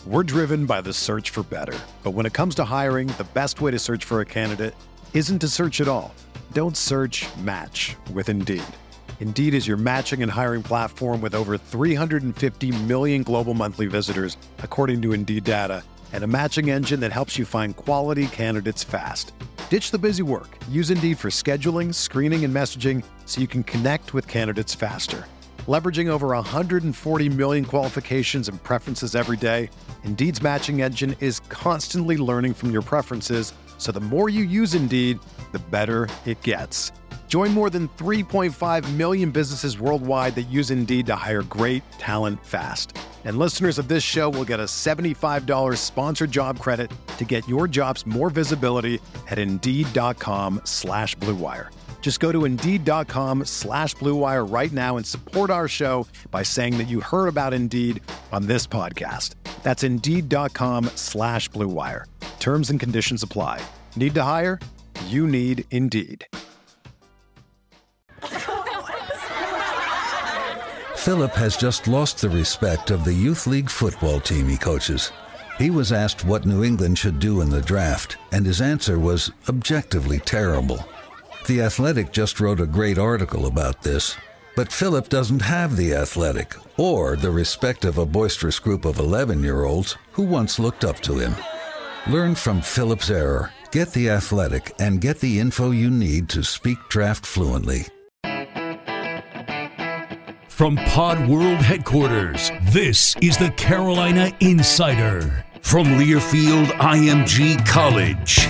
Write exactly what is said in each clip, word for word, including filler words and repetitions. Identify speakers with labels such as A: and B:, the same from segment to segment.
A: We're driven by the search for better. But when it comes to hiring, the best way to search for a candidate isn't to search at all. Don't search, match with Indeed. Indeed is your matching and hiring platform with over three hundred fifty million global monthly visitors, according to Indeed data, and a matching engine that helps you find quality candidates fast. Ditch the busy work. Use Indeed for scheduling, screening, and messaging so you can connect with candidates faster. Leveraging over one hundred forty million qualifications and preferences every day, Indeed's matching engine is constantly learning from your preferences, so the more you use Indeed, the better it gets. Join more than three point five million businesses worldwide that use Indeed to hire great talent fast. And listeners of this show will get a seventy-five dollars sponsored job credit to get your jobs more visibility at Indeed.com slash Blue Wire. Just go to Indeed.com slash Blue Wire right now and support our show by saying that you heard about Indeed on this podcast. That's Indeed.com slash Blue Wire. Terms and conditions apply. Need to hire? You need Indeed.
B: Philip has just lost the respect of the youth league football team he coaches. He was asked what New England should do in the draft, and his answer was objectively terrible. The Athletic just wrote a great article about this, but Philip doesn't have The Athletic or the respect of a boisterous group of eleven-year-olds who once looked up to him. Learn from Philip's error, get The Athletic, and get the info you need to speak draft fluently.
C: From Pod World headquarters, this is the Carolina Insider from Learfield I M G College.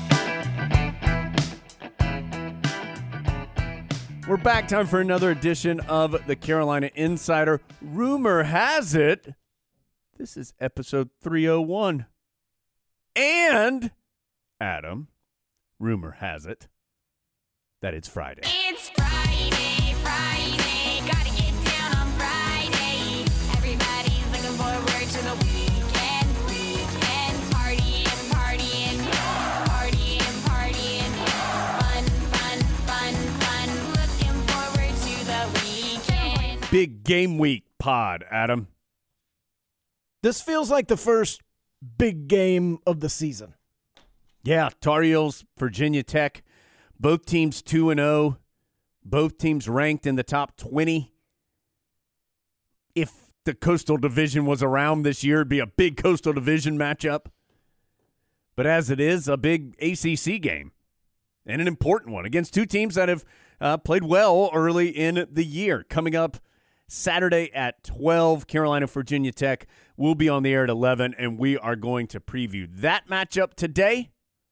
D: We're back. Time for another edition of the Carolina Insider. Rumor has it, this is episode three oh one. And, Adam, rumor has it that it's Friday.
E: It's Friday, Friday, gotta get down on Friday. Everybody's looking forward to the weekend, weekend. Partying, partying, partying, partying. Fun, fun, fun, fun. Looking forward to the weekend.
D: Big game week pod, Adam.
F: This feels like the first big game of the season.
D: Yeah, Tar Heels, Virginia Tech, both teams two and oh, both teams ranked in the top twenty. If the Coastal Division was around this year, it'd be a big Coastal Division matchup. But as it is, a big A C C game and an important one against two teams that have uh, played well early in the year. Coming up Saturday at twelve, Carolina, Virginia Tech will be on the air at eleven, and we are going to preview that matchup today.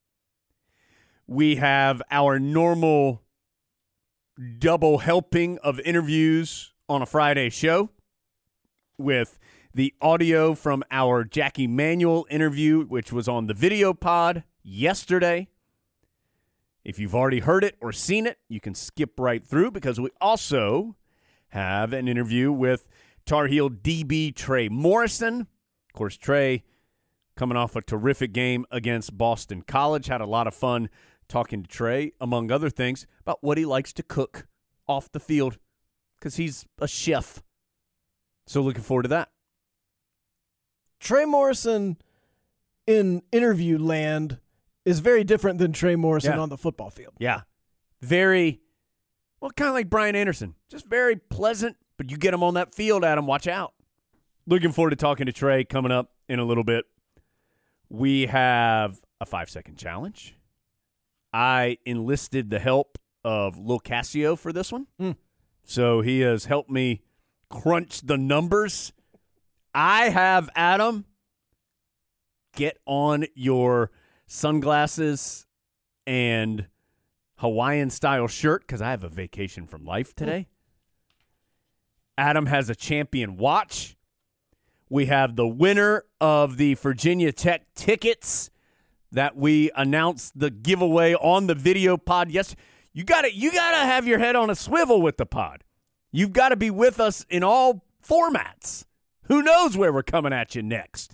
D: We have our normal double helping of interviews on a Friday show with the audio from our Jackie Manuel interview, which was on the video pod yesterday. If you've already heard it or seen it, you can skip right through because we also have an interview with Tar Heel D B Trey Morrison. Of course, Trey, coming off a terrific game against Boston College, had a lot of fun talking to Trey, among other things, about what he likes to cook off the field because he's a chef. So looking forward to that.
F: Trey Morrison in interview land is very different than Trey Morrison
D: Yeah.
F: on the football field.
D: Yeah. Very, well, kind of like Brian Anderson. Just very pleasant, but you get him on that field, Adam, watch out. Looking forward to talking to Trey coming up in a little bit. We have a five-second challenge. I enlisted the help of Lil Casio for this one.
F: Mm.
D: So he has helped me crunch the numbers. I have, Adam, get on your sunglasses and Hawaiian-style shirt because I have a vacation from life today. Mm. Adam has a champion watch. We have the winner of the Virginia Tech tickets that we announced the giveaway on the video pod. Yes, you got to you got to have your head on a swivel with the pod. You've got to be with us in all formats. Who knows where we're coming at you next?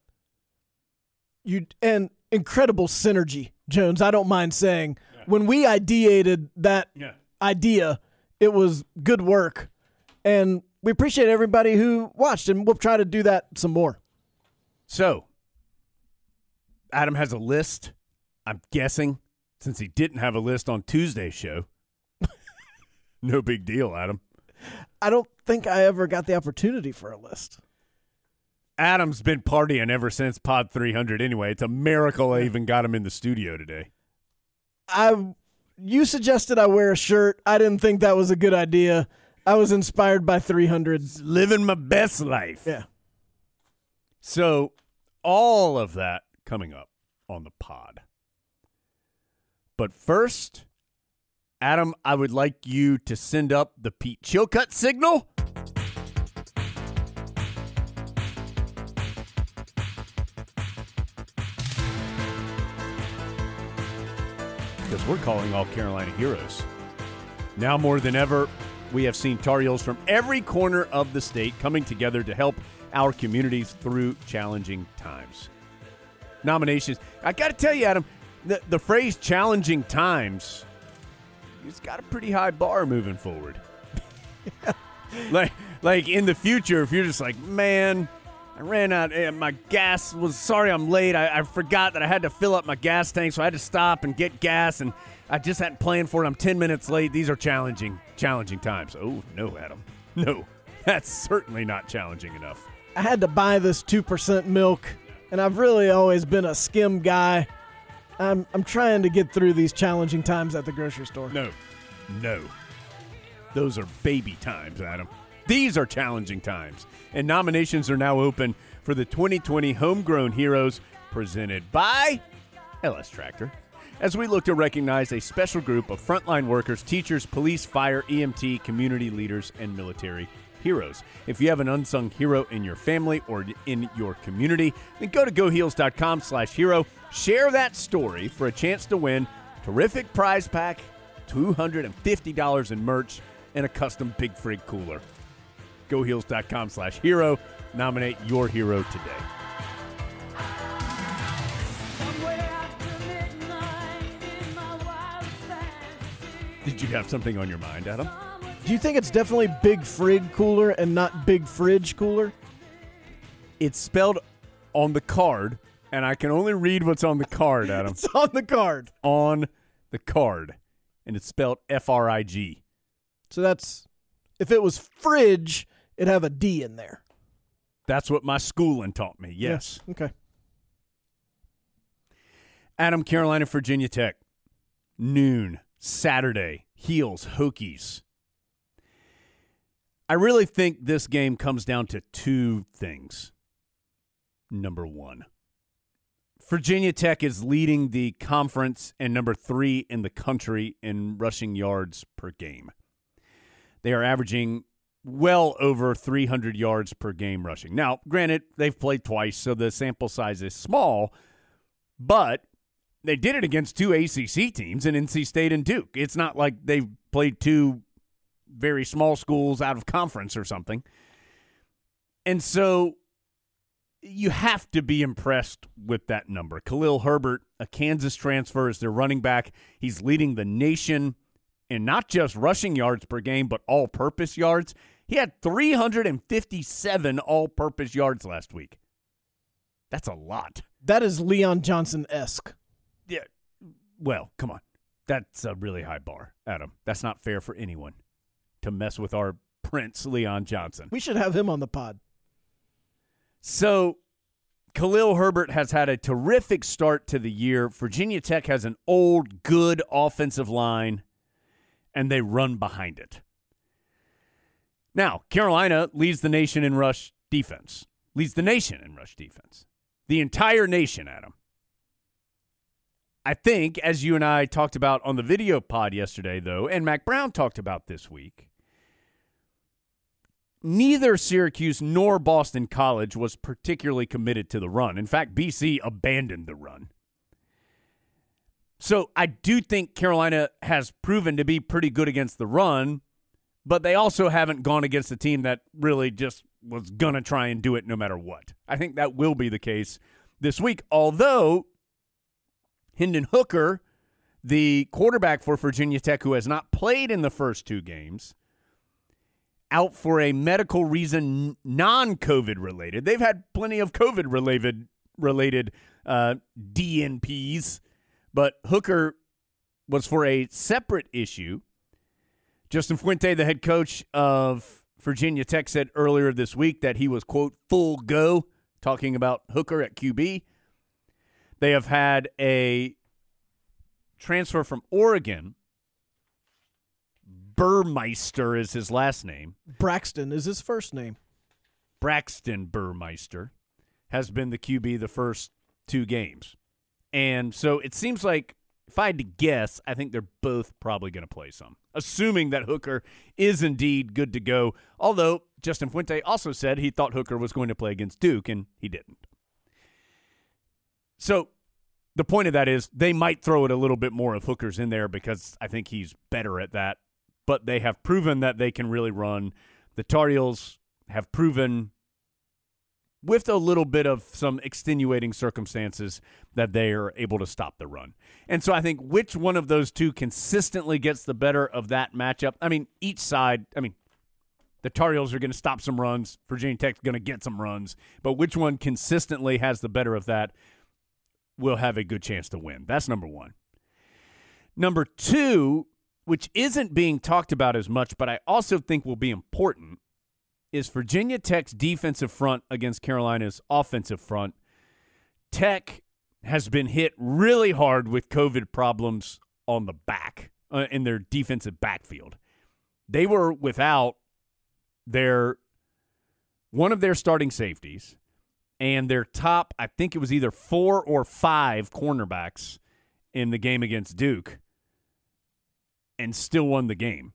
F: You and incredible synergy, Jones. I don't mind saying yeah. when we ideated that
D: yeah.
F: idea, it was good work, and we appreciate everybody who watched, and we'll try to do that some more.
D: So, Adam has a list, I'm guessing, since he didn't have a list on Tuesday's show. No big deal, Adam.
F: I don't think I ever got the opportunity for a list.
D: Adam's been partying ever since Pod three hundred anyway. It's a miracle I even got him in the studio today.
F: I, you suggested I wear a shirt. I didn't think that was a good idea. I was inspired by three hundred.
D: Living my best life.
F: Yeah.
D: So, all of that coming up on the pod. But first, Adam, I would like you to send up the Pete Chilcutt signal. Because we're calling all Carolina heroes. Now more than ever, we have seen Tar Heels from every corner of the state coming together to help our communities through challenging times. Nominations. I got to tell you, Adam, the, the phrase challenging times, it's got a pretty high bar moving forward. like, like in the future, if you're just like, man, I ran out, eh, my gas was, sorry I'm late. I, I forgot that I had to fill up my gas tank, so I had to stop and get gas, and I just hadn't planned for it. I'm ten minutes late. These are challenging, challenging times. Oh, no, Adam. No, that's certainly not challenging enough.
F: I had to buy this two percent milk, and I've really always been a skim guy. I'm I'm trying to get through these challenging times at the grocery store.
D: No, no. Those are baby times, Adam. These are challenging times. And nominations are now open for the twenty twenty Homegrown Heroes presented by L S Tractor, as we look to recognize a special group of frontline workers, teachers, police, fire, E M T, community leaders, and military heroes. If you have an unsung hero in your family or in your community, then go to goheels.com slash hero. Share that story for a chance to win terrific prize pack, two hundred fifty dollars in merch, and a custom Big Frig cooler. goheels.com slash hero. Nominate your hero today. Did you have something on your mind, Adam?
F: Do you think it's definitely Big Frig cooler and not Big Fridge cooler?
D: It's spelled on the card, and I can only read what's on the card, Adam.
F: It's on the card.
D: On the card. And it's spelled F R I G.
F: So that's, if it was fridge, it'd have a D in there.
D: That's what my schooling taught me, yes.
F: Yeah. Okay.
D: Adam, Carolina, Virginia Tech. Noon, Saturday, Heels, Hokies. I really think this game comes down to two things. Number one, Virginia Tech is leading the conference and number three in the country in rushing yards per game. They are averaging well over three hundred yards per game rushing. Now, granted, they've played twice, so the sample size is small, but they did it against two A C C teams in N C State and Duke. It's not like they've played two very small schools out of conference or something. And so you have to be impressed with that number. Khalil Herbert, a Kansas transfer, is their running back. He's leading the nation in not just rushing yards per game, but all-purpose yards. He had three hundred fifty-seven all-purpose yards last week. That's a lot.
F: That is Leon Johnson-esque.
D: Yeah. Well, come on. That's a really high bar, Adam. That's not fair for anyone to mess with our Prince, Leon Johnson.
F: We should have him on the pod.
D: So, Khalil Herbert has had a terrific start to the year. Virginia Tech has an old, good offensive line, and they run behind it. Now, Carolina leads the nation in rush defense. Leads the nation in rush defense. The entire nation, Adam. I think, as you and I talked about on the video pod yesterday, though, and Mac Brown talked about this week, neither Syracuse nor Boston College was particularly committed to the run. In fact, B C abandoned the run. So I do think Carolina has proven to be pretty good against the run, but they also haven't gone against a team that really just was going to try and do it no matter what. I think that will be the case this week, although Hendon Hooker, the quarterback for Virginia Tech, who has not played in the first two games, out for a medical reason non-COVID related. They've had plenty of COVID-related related uh, D N Ps, but Hooker was for a separate issue. Justin Fuente, the head coach of Virginia Tech, said earlier this week that he was, quote, full go, talking about Hooker at Q B. They have had a transfer from Oregon. Burmeister is his last name.
F: Braxton is his first name.
D: Braxton Burmeister has been the Q B the first two games. And so it seems like, if I had to guess, I think they're both probably going to play some, assuming that Hooker is indeed good to go. Although Justin Fuente also said he thought Hooker was going to play against Duke, and he didn't. So the point of that is they might throw it a little bit more of Hooker's in there because I think he's better at that. But they have proven that they can really run. The Tar Heels have proven, with a little bit of some extenuating circumstances, that they are able to stop the run. And so I think which one of those two consistently gets the better of that matchup? I mean, each side, I mean, the Tar Heels are going to stop some runs. Virginia Tech's going to get some runs. But which one consistently has the better of that will have a good chance to win. That's number one. Number two, which isn't being talked about as much, but I also think will be important, is Virginia Tech's defensive front against Carolina's offensive front. Tech has been hit really hard with COVID problems on the back, uh, in their defensive backfield. They were without their one of their starting safeties and their top, I think it was either four or five cornerbacks in the game against Duke, and still won the game.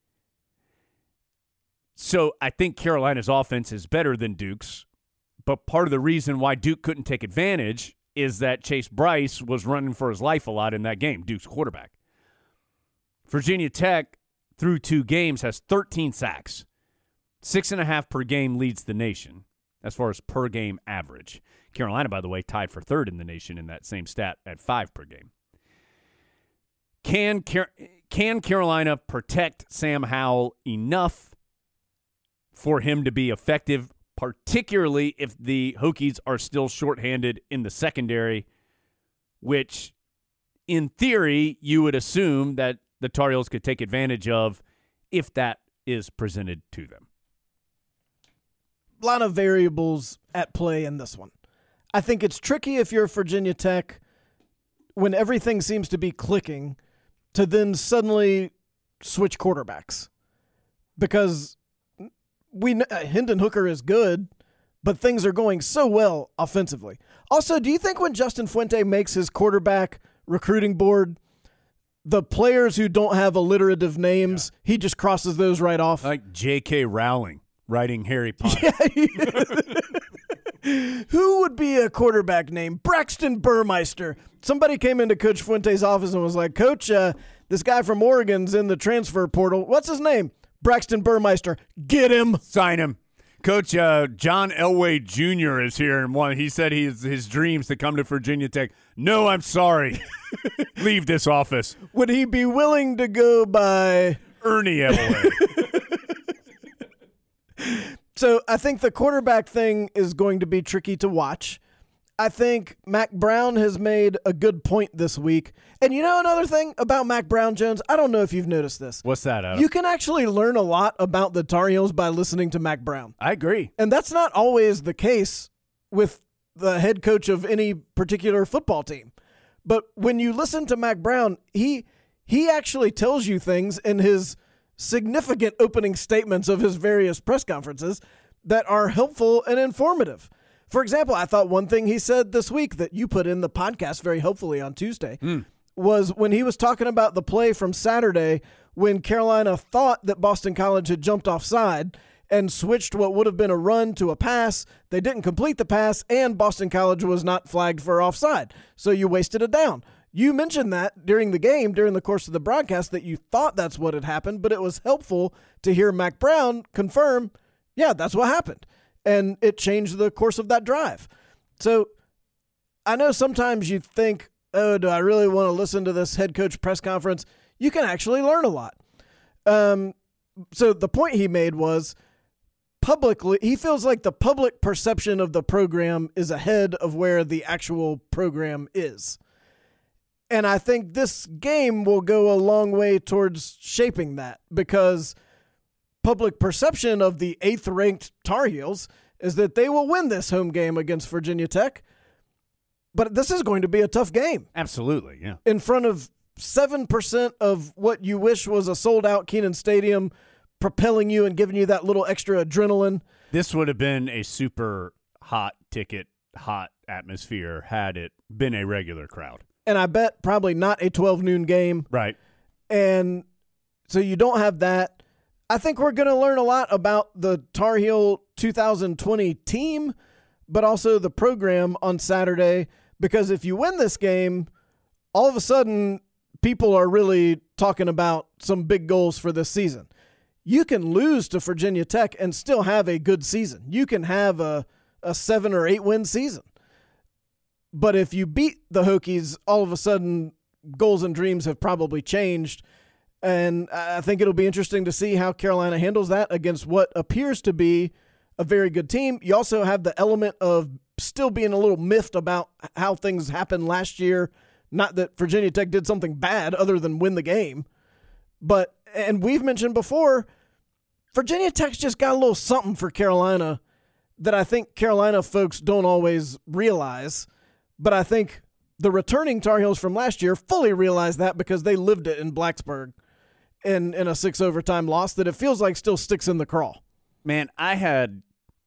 D: So I think Carolina's offense is better than Duke's, but part of the reason why Duke couldn't take advantage is that Chase Bryce was running for his life a lot in that game, Duke's quarterback. Virginia Tech, through two games, has thirteen sacks. Six and a half per game leads the nation as far as per game average. Carolina, by the way, tied for third in the nation in that same stat at five per game. Can Car- can Carolina protect Sam Howell enough for him to be effective, particularly if the Hokies are still shorthanded in the secondary, which in theory you would assume that the Tar Heels could take advantage of if that is presented to them?
F: A lot of variables at play in this one. I think it's tricky if you're Virginia Tech when everything seems to be clicking to then suddenly switch quarterbacks, because we uh, Hendon Hooker is good, but things are going so well offensively. Also, do you think when Justin Fuente makes his quarterback recruiting board, the players who don't have alliterative names, yeah. he just crosses those right off?
D: Like J K. Rowling writing Harry Potter.
F: Yeah. Who would be a quarterback named Braxton Burmeister? Somebody came into Coach Fuente's office and was like, Coach, uh, this guy from Oregon's in the transfer portal. What's his name? Braxton Burmeister. Get him.
D: Sign him. Coach uh, John Elway Junior is here, and one. He said he his dreams to come to Virginia Tech. No, I'm sorry. Leave this office.
F: Would he be willing to go by
D: Ernie Elway?
F: So I think the quarterback thing is going to be tricky to watch. I think Mack Brown has made a good point this week. And you know another thing about Mack Brown, Jones? I don't know if you've noticed this.
D: What's that, Adam?
F: You can actually learn a lot about the Tar Heels by listening to Mack Brown.
D: I agree.
F: And that's not always the case with the head coach of any particular football team. But when you listen to Mack Brown, he he actually tells you things in his significant opening statements of his various press conferences that are helpful and informative. For example, I thought one thing he said this week that you put in the podcast very helpfully on Tuesday mm. was when he was talking about the play from Saturday when Carolina thought that Boston College had jumped offside and switched what would have been a run to a pass. They didn't complete the pass, and Boston College was not flagged for offside. So you wasted a down. You mentioned that during the game, during the course of the broadcast, that you thought that's what had happened, but it was helpful to hear Mack Brown confirm, yeah, that's what happened. And it changed the course of that drive. So I know sometimes you think, oh, do I really want to listen to this head coach press conference? You can actually learn a lot. Um, so the point he made was publicly, he feels like the public perception of the program is ahead of where the actual program is. And I think this game will go a long way towards shaping that, because public perception of the eighth-ranked Tar Heels is that they will win this home game against Virginia Tech. But this is going to be a tough game.
D: Absolutely, yeah.
F: In front of seven percent of what you wish was a sold-out Kenan Stadium, propelling you and giving you that little extra adrenaline.
D: This would have been a super hot ticket, hot atmosphere had it been a regular crowd.
F: And I bet probably not a twelve noon game.
D: Right.
F: And so you don't have that. I think we're going to learn a lot about the Tar Heel two thousand twenty team, but also the program on Saturday, because if you win this game, all of a sudden people are really talking about some big goals for this season. You can lose to Virginia Tech and still have a good season. You can have a, a seven or eight win season. But if you beat the Hokies, all of a sudden goals and dreams have probably changed. And I think it'll be interesting to see how Carolina handles that against what appears to be a very good team. You also have the element of still being a little miffed about how things happened last year. Not that Virginia Tech did something bad other than win the game. But, and we've mentioned before, Virginia Tech's just got a little something for Carolina that I think Carolina folks don't always realize. But I think the returning Tar Heels from last year fully realize that, because they lived it in Blacksburg in, in a six overtime loss that it feels like still sticks in the craw.
D: Man, I had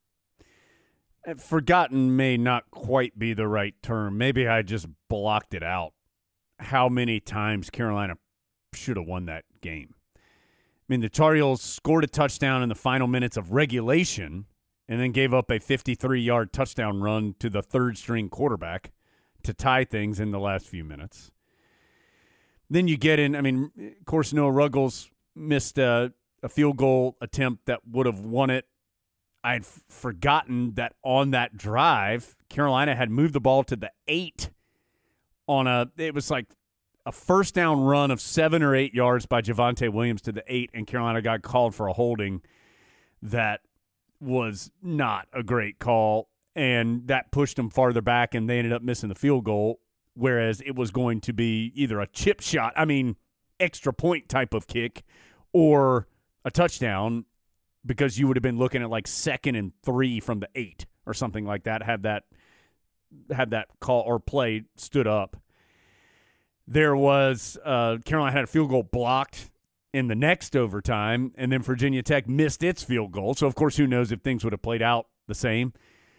D: forgotten may not quite be the right term. Maybe I just blocked it out. How many times Carolina should have won that game. I mean, the Tar Heels scored a touchdown in the final minutes of regulation and then gave up a fifty-three-yard touchdown run to the third-string quarterback to tie things in the last few minutes. Then you get in, I mean, of course, Noah Ruggles missed a, a field goal attempt that would have won it. I had f- forgotten that on that drive, Carolina had moved the ball to the eight on a, it was like a first down run of seven or eight yards by Javonte Williams to the eight, and Carolina got called for a holding that was not a great call, and that pushed them farther back, and they ended up missing the field goal, whereas it was going to be either a chip shot, I mean, extra point type of kick, or a touchdown, because you would have been looking at like second and three from the eight or something like that, had that had that call or play stood up. There was uh, Carolina had a field goal blocked in the next overtime, and then Virginia Tech missed its field goal. So, of course, who knows if things would have played out the same.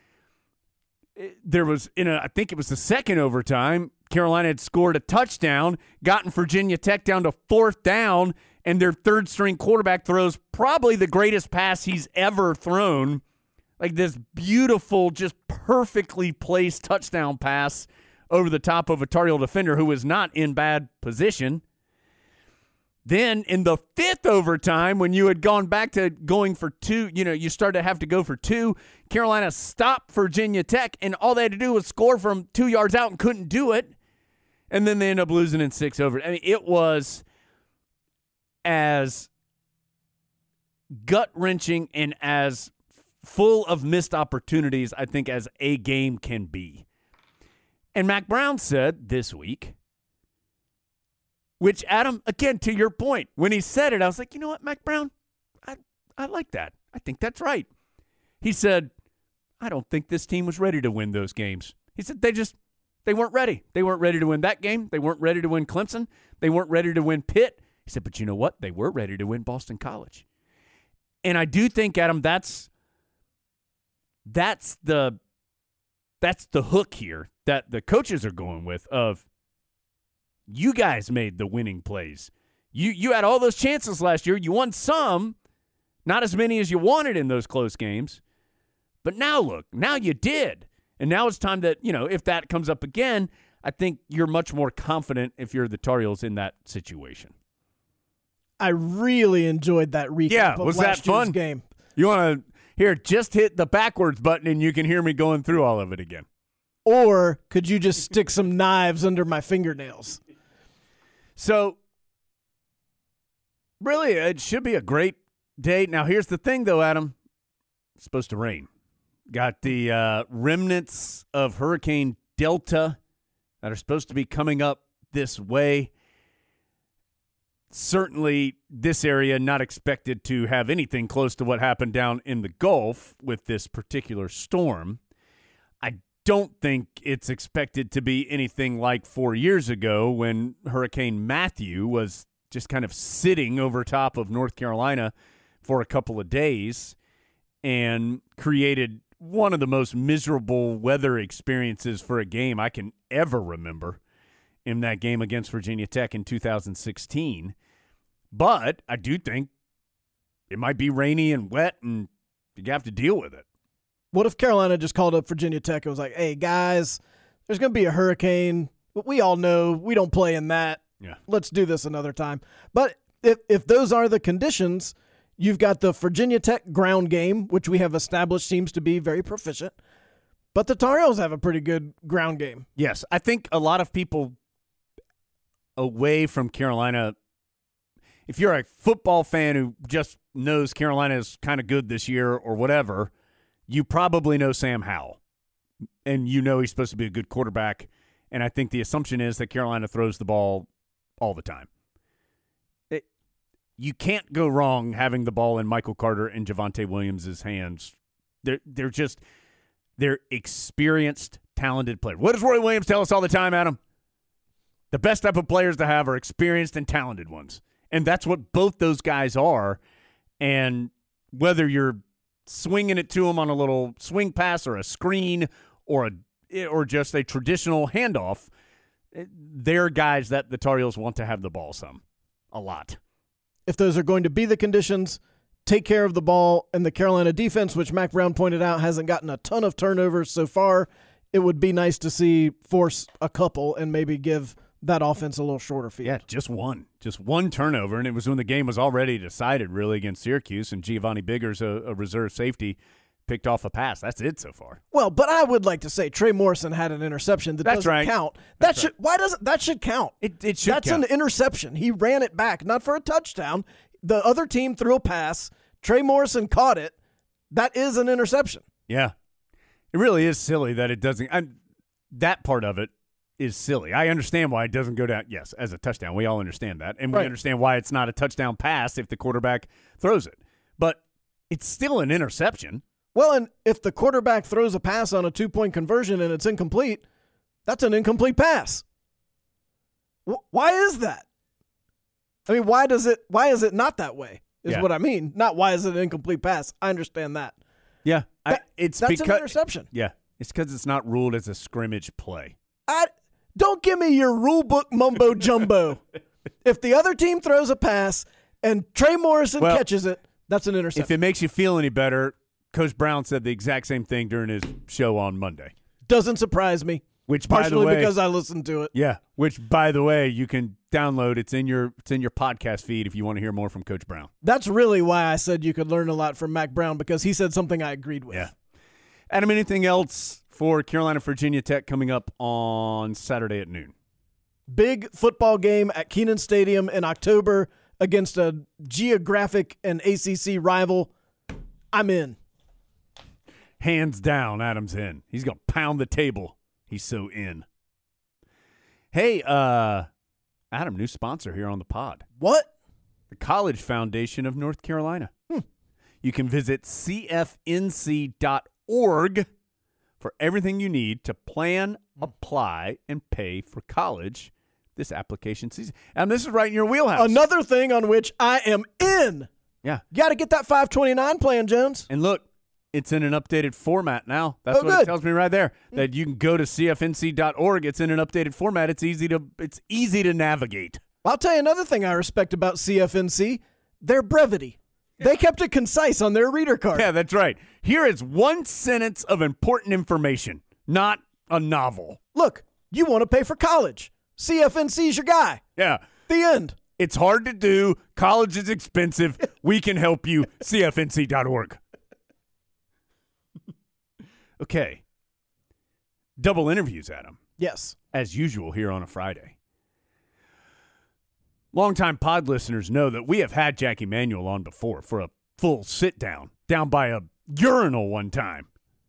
D: There was, in a, I think it was the second overtime, Carolina had scored a touchdown, gotten Virginia Tech down to fourth down, and their third-string quarterback throws probably the greatest pass he's ever thrown, like this beautiful, just perfectly placed touchdown pass over the top of a Tar Heel defender who was not in bad position. Then in the fifth overtime, when you had gone back to going for two, you know, you started to have to go for two, Carolina stopped Virginia Tech, and all they had to do was score from two yards out and couldn't do it. And then they ended up losing in six over. I mean, it was as gut-wrenching and as full of missed opportunities, I think, as a game can be. And Mack Brown said this week, which, Adam, again, to your point, when he said it, I was like, you know what, Mack Brown? I, I like that. I think that's right. He said, I don't think this team was ready to win those games. He said they just, they weren't ready. They weren't ready to win that game. They weren't ready to win Clemson. They weren't ready to win Pitt. He said, but you know what? They were ready to win Boston College. And I do think, Adam, that's that's the that's the hook here that the coaches are going with of, you guys made the winning plays. You you had all those chances last year. You won some, not as many as you wanted in those close games. But now look, now you did. And now it's time that, you know, if that comes up again, I think you're much more confident if you're the Tar Heels in that situation.
F: I really enjoyed that recap
D: yeah,
F: of
D: was
F: last
D: that fun?
F: year's game.
D: You want to, here, just hit the backwards button and you can hear me going through all of it again.
F: Or could you just stick some knives under my fingernails?
D: So, really, it should be a great day. Now, here's the thing, though, Adam. It's supposed to rain. Got the uh, remnants of Hurricane Delta that are supposed to be coming up this way. Certainly, this area not expected to have anything close to what happened down in the Gulf with this particular storm. I don't think it's expected to be anything like four years ago when Hurricane Matthew was just kind of sitting over top of North Carolina for a couple of days and created one of the most miserable weather experiences for a game I can ever remember in that game against Virginia Tech in two thousand sixteen. But I do think it might be rainy and wet, and you have to deal with it.
F: What if Carolina just called up Virginia Tech and was like, hey, guys, there's going to be a hurricane. But we all know we don't play in that.
D: Yeah.
F: Let's do this another time. But if, if those are the conditions, you've got the Virginia Tech ground game, which we have established seems to be very proficient. But the Tar Heels have a pretty good ground game.
D: Yes, I think a lot of people away from Carolina, if you're a football fan who just knows Carolina is kind of good this year or whatever, you probably know Sam Howell, and you know he's supposed to be a good quarterback, and I think the assumption is that Carolina throws the ball all the time. It, you can't go wrong having the ball in Michael Carter and Javonte Williams' hands. They're, they're just they're experienced, talented players. What does Roy Williams tell us all the time, Adam? The best type of players to have are experienced and talented ones. And that's what both those guys are. And whether you're swinging it to them on a little swing pass or a screen or a, or just a traditional handoff, they're guys that the Tar Heels want to have the ball some, a lot.
F: If those are going to be the conditions, take care of the ball. And the Carolina defense, which Mac Brown pointed out, hasn't gotten a ton of turnovers so far. It would be nice to see force a couple and maybe give that offense a little shorter field.
D: Yeah, just one. Just one turnover, and it was when the game was already decided, really, against Syracuse, and Giovanni Biggers, a, a reserve safety, picked off a pass. That's it so far.
F: Well, but I would like to say Trey Morrison had an interception that
D: That's
F: doesn't
D: right.
F: count.
D: That's
F: that should
D: right.
F: Why doesn't that should count?
D: It, it should
F: That's
D: count.
F: an interception. He ran it back, not for a touchdown. The other team threw a pass. Trey Morrison caught it. That is an interception.
D: Yeah. It really is silly that it doesn't – that part of it is silly. I understand why it doesn't go down, yes, as a touchdown. We all understand that. And we
F: Right.
D: understand why it's not a touchdown pass if the quarterback throws it. But it's still an interception.
F: Well, and if the quarterback throws a pass on a two-point conversion and it's incomplete, that's an incomplete pass. Wh- Why is that? I mean, why does it? Why is it not that way? Is
D: Yeah.
F: what I mean. Not why is it an incomplete pass. I understand that.
D: Yeah. I,
F: That-
D: it's
F: that's
D: because
F: an interception.
D: Yeah. It's because it's not ruled as a scrimmage play.
F: I don't give me your rule book mumbo jumbo. If the other team throws a pass and Trey Morrison
D: Well,
F: catches it, that's an interception.
D: If it makes you feel any better, Coach Brown said the exact same thing during his show on Monday.
F: Doesn't surprise me.
D: Which, by the
F: Partially
D: way,
F: because I listened to it.
D: yeah. Which, by the way, you can download. It's in your it's in your podcast feed if you want to hear more from Coach Brown.
F: That's really why I said you could learn a lot from Mac Brown, because he said something I agreed with.
D: Yeah. Adam, anything else for Carolina Virginia Tech coming up on Saturday at noon?
F: Big football game at Kenan Stadium in October against a geographic and A C C rival. I'm in.
D: Hands down, Adam's in. He's going to pound the table. He's so in. Hey, uh, Adam, new sponsor here on the pod.
F: What?
D: The College Foundation of North Carolina.
F: Hmm.
D: You can visit c f n c dot org for everything you need to plan, apply, and pay for college this application season. And this is right in your wheelhouse.
F: Another thing on which I am in.
D: Yeah.
F: You got to get that five twenty-nine plan, Jones.
D: And look, it's in an updated format now. That's
F: Oh,
D: what it
F: good.
D: tells me right there. That you can go to c f n c dot org. It's in an updated format. It's easy to it's easy to navigate.
F: I'll tell you another thing I respect about C F N C, their brevity. They kept it concise on their reader card.
D: Yeah, that's right. Here is one sentence of important information, not a novel.
F: Look, you want to pay for college. C F N C's your guy.
D: Yeah.
F: The end.
D: It's hard to do. College is expensive. We can help you. c f n c dot org. Okay. Double interviews, Adam,
F: Yes.
D: as usual here on a Friday. Longtime pod listeners know that we have had Jackie Manuel on before for a full sit down down by a urinal one time.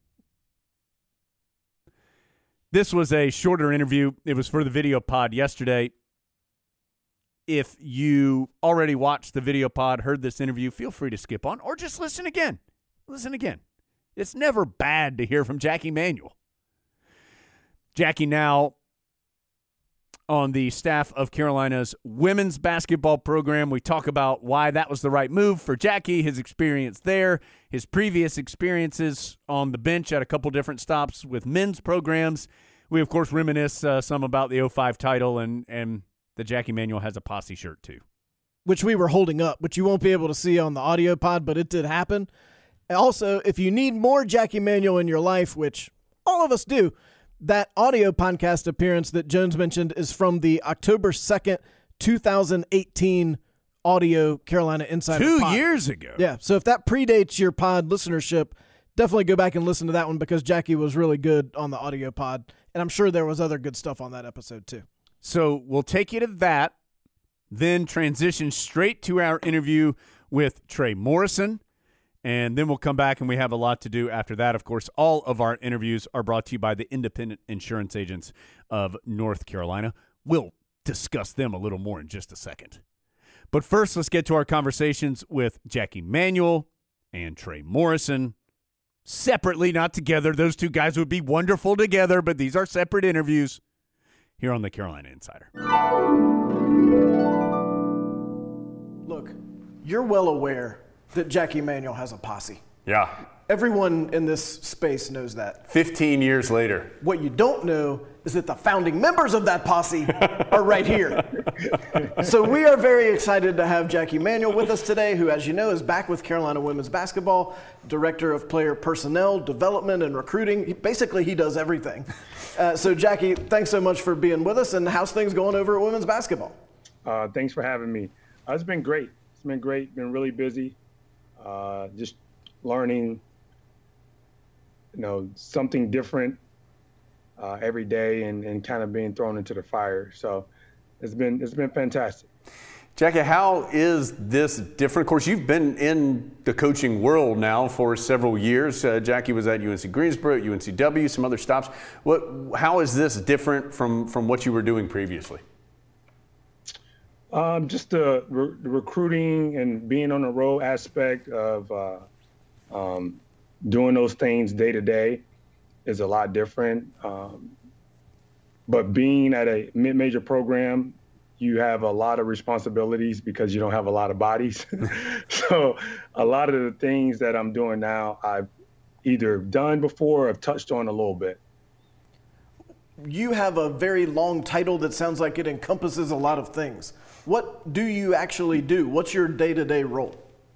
D: This was a shorter interview. It was for the video pod yesterday. If you already watched the video pod, heard this interview, feel free to skip on or just listen again. Listen again. It's never bad to hear from Jackie Manuel. Jackie now on the staff of Carolina's women's basketball program. We talk about why that was the right move for Jackie, his experience there, his previous experiences on the bench at a couple different stops with men's programs. We, of course, reminisce uh, some about the oh five title, and, and the Jackie Manuel has a posse shirt too.
F: Which we were holding up, which you won't be able to see on the audio pod, but it did happen. Also, if you need more Jackie Manuel in your life, which all of us do, that audio podcast appearance that Jones mentioned is from the October second, twenty eighteen audio Carolina Insider
D: Two
F: pod.
D: years ago.
F: Yeah, so if that predates your pod listenership, definitely go back and listen to that one because Jackie was really good on the audio pod, and I'm sure there was other good stuff on that episode too.
D: So we'll take you to that, then transition straight to our interview with Trey Morrison. And then we'll come back, and we have a lot to do after that. Of course, all of our interviews are brought to you by the Independent Insurance Agents of North Carolina. We'll discuss them a little more in just a second. But first, let's get to our conversations with Jackie Manuel and Trey Morrison. Separately, not together. Those two guys would be wonderful together, but these are separate interviews here on the Carolina Insider.
F: Look, you're well aware that Jackie Manuel has a posse.
D: Yeah.
F: Everyone in this space knows that.
D: fifteen years later.
F: What you don't know is that the founding members of that posse are right here. So we are very excited to have Jackie Manuel with us today, who, as you know, is back with Carolina Women's Basketball, Director of Player Personnel, Development, and Recruiting. He, basically, he does everything. Uh, so, Jackie, thanks so much for being with us, and how's things going over at Women's Basketball?
G: Uh, thanks for having me. Uh, it's been great. It's been great. Been really busy. Uh, just learning, you know, something different uh, every day, and, and kind of being thrown into the fire. So it's been it's been fantastic.
H: Jackie, how is this different? Of course, you've been in the coaching world now for several years. Uh, Jackie was at U N C Greensboro, U N C W, some other stops. What? How is this different from from what you were doing previously?
G: Um, just the, re- the recruiting and being on the road aspect of uh, um, doing those things day to day is a lot different. Um, but being at a mid-major program, you have a lot of responsibilities because you don't have a lot of bodies. So a lot of the things that I'm doing now, I've either done before or have touched on a little bit.
F: You have a very long title that sounds like it encompasses a lot of things. What do you actually do? What's your day-to-day role?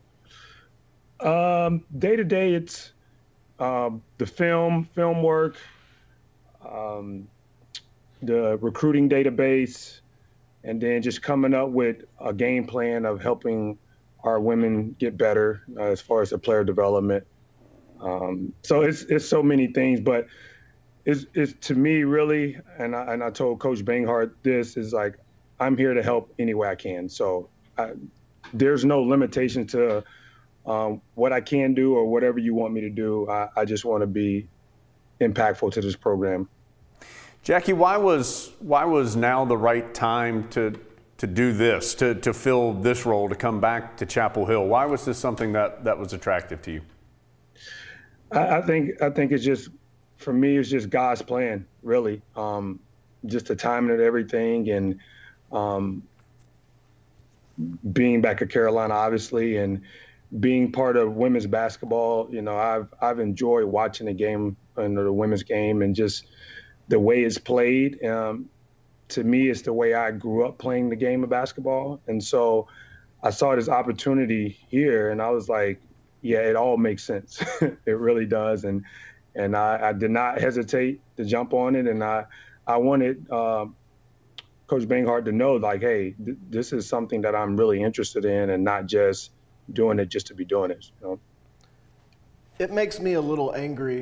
G: Um, day-to-day, it's um, the film, film work, um, the recruiting database, and then just coming up with a game plan of helping our women get better uh, as far as the player development. Um, so it's it's so many things, but it's, it's to me really, and I, and I told Coach Banghart this, is like, I'm here to help any way I can. So I, there's no limitation to um, what I can do or whatever you want me to do. I, I just want to be impactful to this program.
H: Jackie, why was why was now the right time to to do this, to to fill this role, to come back to Chapel Hill? Why was this something that, that was attractive to you?
G: I, I think I think it's just, for me, it's just God's plan, really. Um, just the timing of everything, and um, being back at Carolina, obviously, and being part of women's basketball. You know, I've I've enjoyed watching the game and the women's game, and just the way it's played. Um, to me, it's the way I grew up playing the game of basketball, and so I saw this opportunity here, and I was like, yeah, it all makes sense. It really does, and and I, I did not hesitate to jump on it, and I I wanted um, Coach Banghart to know, like, hey, th- this is something that I'm really interested in, and not just doing it just to be doing it. You know?
F: It makes me a little angry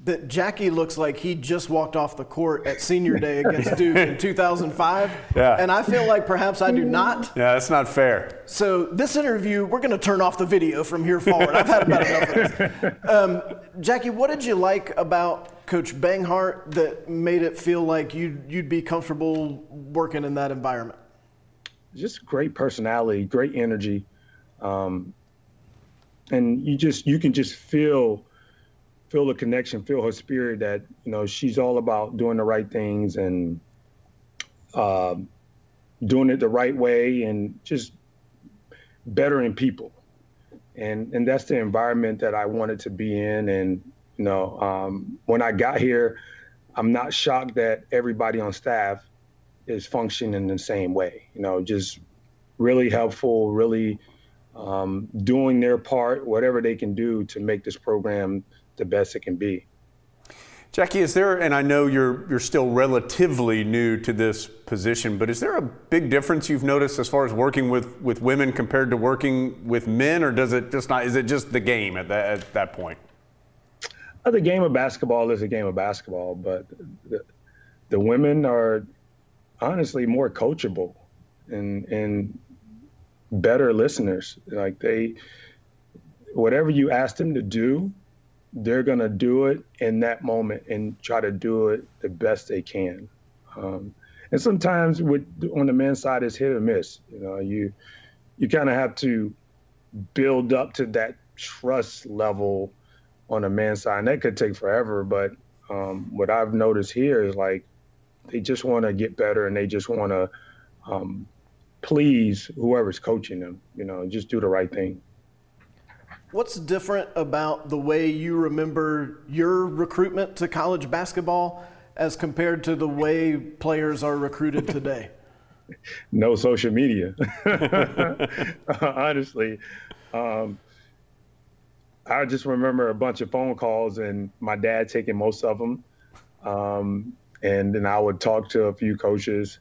F: that Jackie looks like he just walked off the court at senior day against Duke in two thousand five.
H: Yeah.
F: And I feel like perhaps I do not.
H: Yeah, that's not fair.
F: So this interview, we're going to turn off the video from here forward. I've had about enough of this. Um, Jackie, what did you like about Coach Banghart that made it feel like you'd, you'd be comfortable working in that environment?
G: Just great personality, great energy. Um, and you just, you can just feel feel the connection, feel her spirit that, you know, she's all about doing the right things and uh, doing it the right way and just bettering people. And and that's the environment that I wanted to be in. And, you know, um, when I got here, I'm not shocked that everybody on staff is functioning the same way, you know, just really helpful, really um, doing their part, whatever they can do to make this program the best it can be.
H: Jackie, is there, and I know you're you're still relatively new to this position, but is there a big difference you've noticed as far as working with, with women compared to working with men, or does it just not, is it just the game at that, at that point?
G: Uh, the game of basketball is a game of basketball, but the, the women are honestly more coachable and and better listeners. Like they, whatever you ask them to do, they're going to do it in that moment and try to do it the best they can. Um, and sometimes with on the men's side, it's hit or miss. You know, you you kind of have to build up to that trust level on the men's side. And that could take forever. But um, what I've noticed here is like they just want to get better and they just want to um, please whoever's coaching them, you know, just do the right thing.
F: What's different about the way you remember your recruitment to college basketball as compared to the way players are recruited today?
G: No social media. Honestly, um, I just remember a bunch of phone calls and my dad taking most of them. Um, and then I would talk to a few coaches.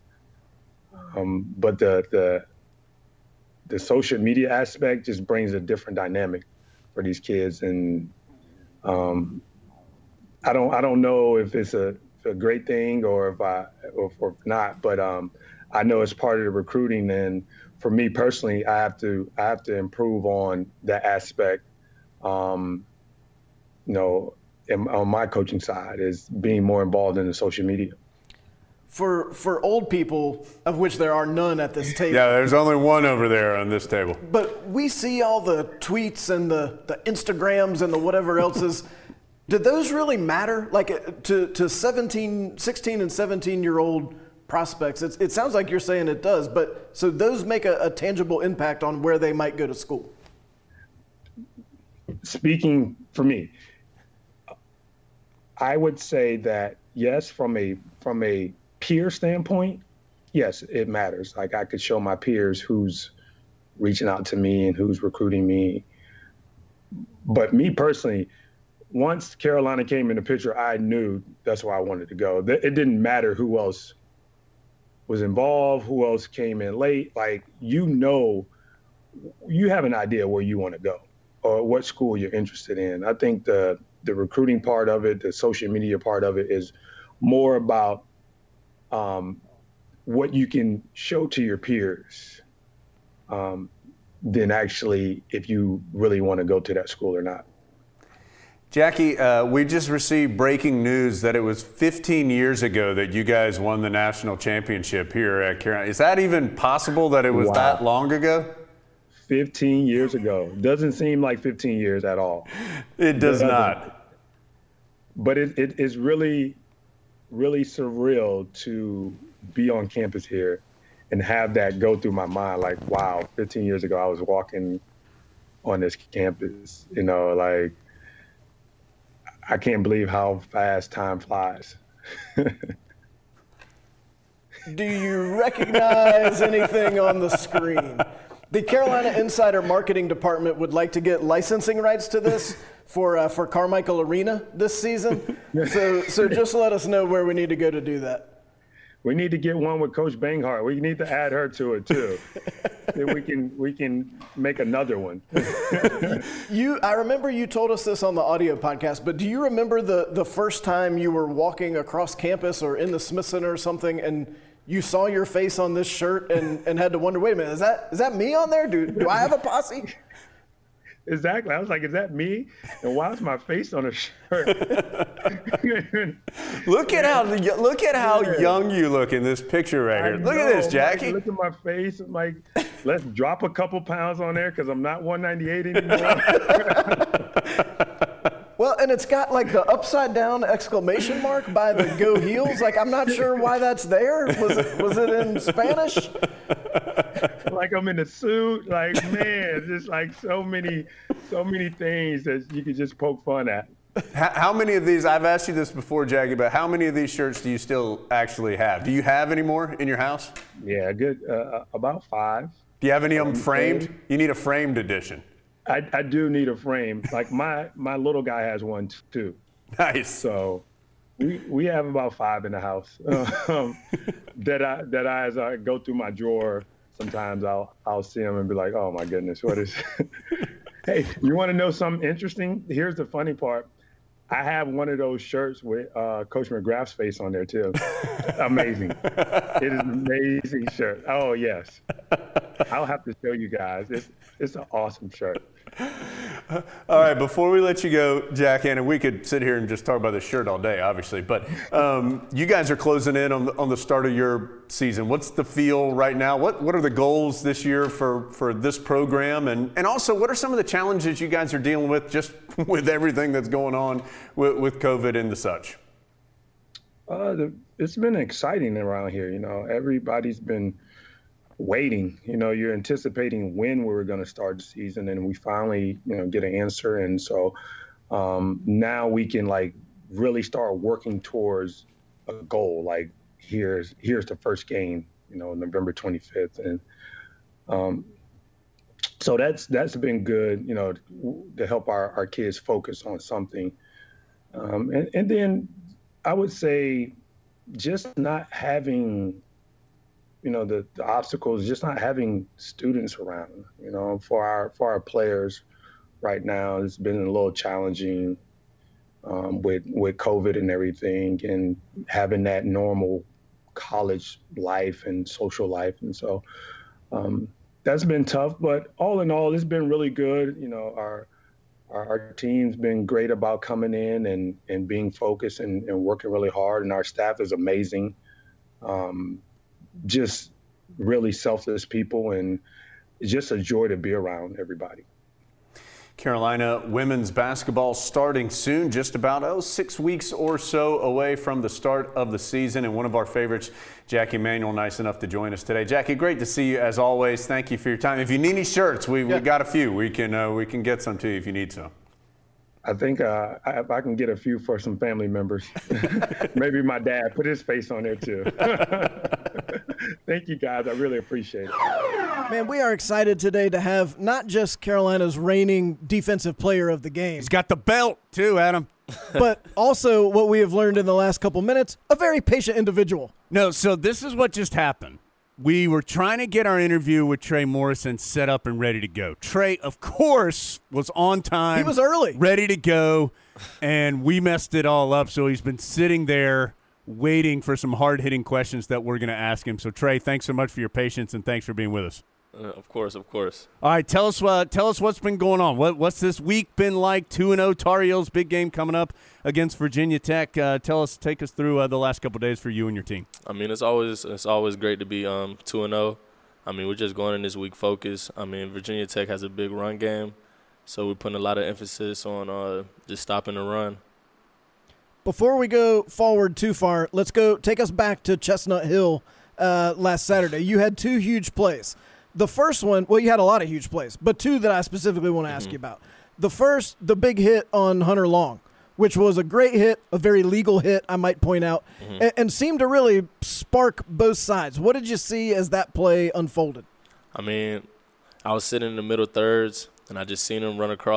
G: Um, but the, the, the social media aspect just brings a different dynamic for these kids. And um, I don't I don't know if it's a, a great thing or if I or, or not, but um, I know it's part of the recruiting. And for me personally, I have to I have to improve on that aspect. Um, you know, in, on my coaching side is being more involved in the social media.
F: For for old people, of which there are none at this table.
H: Yeah, there's only one over there on this table.
F: But we see all the tweets and the, the Instagrams and the whatever else is. Do those really matter? Like to, to seventeen, sixteen and seventeen-year-old prospects, it's, it sounds like you're saying it does. But so those make a, a tangible impact on where they might go to school.
G: Speaking for me, I would say that, yes, from a from a peer standpoint, yes, it matters. Like I could show my peers who's reaching out to me and who's recruiting me. But me personally, once Carolina came in the picture, I knew that's where I wanted to go. It didn't matter who else was involved, who else came in late. Like, you know, you have an idea where you want to go or what school you're interested in. I think the the recruiting part of it, the social media part of it is more about um, what you can show to your peers um, than actually if you really want to go to that school or not.
H: Jackie, uh, we just received breaking news that it was fifteen years ago that you guys won the national championship here at Carolina. Is that even possible that it was
G: Wow.
H: that long ago?
G: fifteen years ago. Doesn't seem like fifteen years at all.
H: It does
G: Doesn't.
H: not.
G: But it, it is really, really surreal to be on campus here and have that go through my mind. Like, wow, fifteen years ago, I was walking on this campus, you know, like, I can't believe how fast time flies.
F: Do you recognize anything on the screen? The Carolina Insider Marketing Department would like to get licensing rights to this for uh, for Carmichael Arena this season. So so just let us know where we need to go to do that.
G: we need to get one with Coach Banghart. We need to add her to it too. Then we can we can make another one.
F: You, I remember you told us this on the audio podcast, but do you remember the the first time you were walking across campus or in the Smith Center or something, and you saw your face on this shirt and, and had to wonder, wait a minute, is that is that me on there? Do do I have a posse?
G: Exactly. I was like, is that me? And why is my face on a shirt?
H: Look at how look at how yeah. young you look in this picture right here. I look know, at this, Jackie.
G: Like, look at my face. I'm like, let's drop a couple pounds on there because I'm not one ninety-eight anymore.
F: Well, and it's got like the upside down exclamation mark by the Go Heels. Like, I'm not sure why that's there. Was it, was it in Spanish?
G: Like I'm in a suit. Like, man, just like so many, so many things that you could just poke fun at.
H: How, how many of these, I've asked you this before, Jackie, but how many of these shirts do you still actually have? Do you have any more in your house?
G: Yeah, good. Uh, about five.
H: Do you have any of them framed? You need a framed edition.
G: I, I do need a frame. Like my, my little guy has one too.
H: Nice.
G: So we we have about five in the house. Um, that I that I as I go through my drawer, sometimes I'll I'll see them and be like, oh my goodness, what is? Hey, you want to know something interesting? Here's the funny part. I have one of those shirts with uh, Coach McGrath's face on there too. Amazing. It is an amazing shirt. Oh yes. I'll have to show you guys. It's it's an awesome shirt.
H: All right, before we let you go, Jack, and we could sit here and just talk about this shirt all day, obviously, but um, you guys are closing in on the, on the start of your season. What's the feel right now? What what are the goals this year for, for this program? And, and also, what are some of the challenges you guys are dealing with just with everything that's going on with, with COVID and the such?
G: Uh, the, it's been exciting around here. You know, everybody's been waiting. You know, you're anticipating when we were going to start the season, and we finally, you know, get an answer. And so um, now we can like really start working towards a goal. Like here's here's the first game, you know, November twenty-fifth, and um, so that's that's been good. You know, to help our, our kids focus on something. Um, and and then I would say just not having, you know, the, the obstacles, just not having students around, you know, for our for our players right now, it's been a little challenging um, with with COVID and everything, and having that normal college life and social life. And so um, that's been tough, but all in all, it's been really good. You know, our our, our team's been great about coming in and, and being focused and, and working really hard, and our staff is amazing. Um, just really selfless people, and it's just a joy to be around everybody.
H: Carolina women's basketball starting soon, just about oh, six weeks or so away from the start of the season. And one of our favorites, Jackie Emanuel, nice enough to join us today. Jackie, great to see you as always. Thank you for your time. If you need any shirts, we yeah. we got a few. We can uh, we can get some to you if you need some.
G: I think uh, I, I can get a few for some family members. Maybe my dad, put his face on there too. Thank you, guys. I really appreciate it.
F: Man, we are excited today to have not just Carolina's reigning defensive player of the game.
D: He's got the belt too, Adam.
F: But also what we have learned in the last couple minutes, a very patient individual.
D: No, so this is what just happened. We were trying to get our interview with Trey Morrison set up and ready to go. Trey, of course, was on time.
F: He was early.
D: Ready to go, and we messed it all up. So he's been sitting there waiting for some hard-hitting questions that we're going to ask him. So, Trey, thanks so much for your patience, and thanks for being with us.
I: Uh, of course, of course.
D: All right, tell us uh, tell us what's been going on. What What's this week been like? two and oh Tar Heels, big game coming up against Virginia Tech. Uh, tell us, take us through uh, the last couple of days for you and your team.
I: I mean, it's always it's always great to be um, two and oh. I mean, we're just going in this week focused. I mean, Virginia Tech has a big run game, so we're putting a lot of emphasis on uh, just stopping the run.
F: Before we go forward too far, let's go take us back to Chestnut Hill uh, last Saturday. You had two huge plays. The first one, well, you had a lot of huge plays, but two that I specifically want to ask mm-hmm. you about. The first, the big hit on Hunter Long, which was a great hit, a very legal hit, I might point out, mm-hmm. and, and seemed to really spark both sides. What did you see as that play unfolded?
I: I mean, I was sitting in the middle thirds, and I just seen him run across,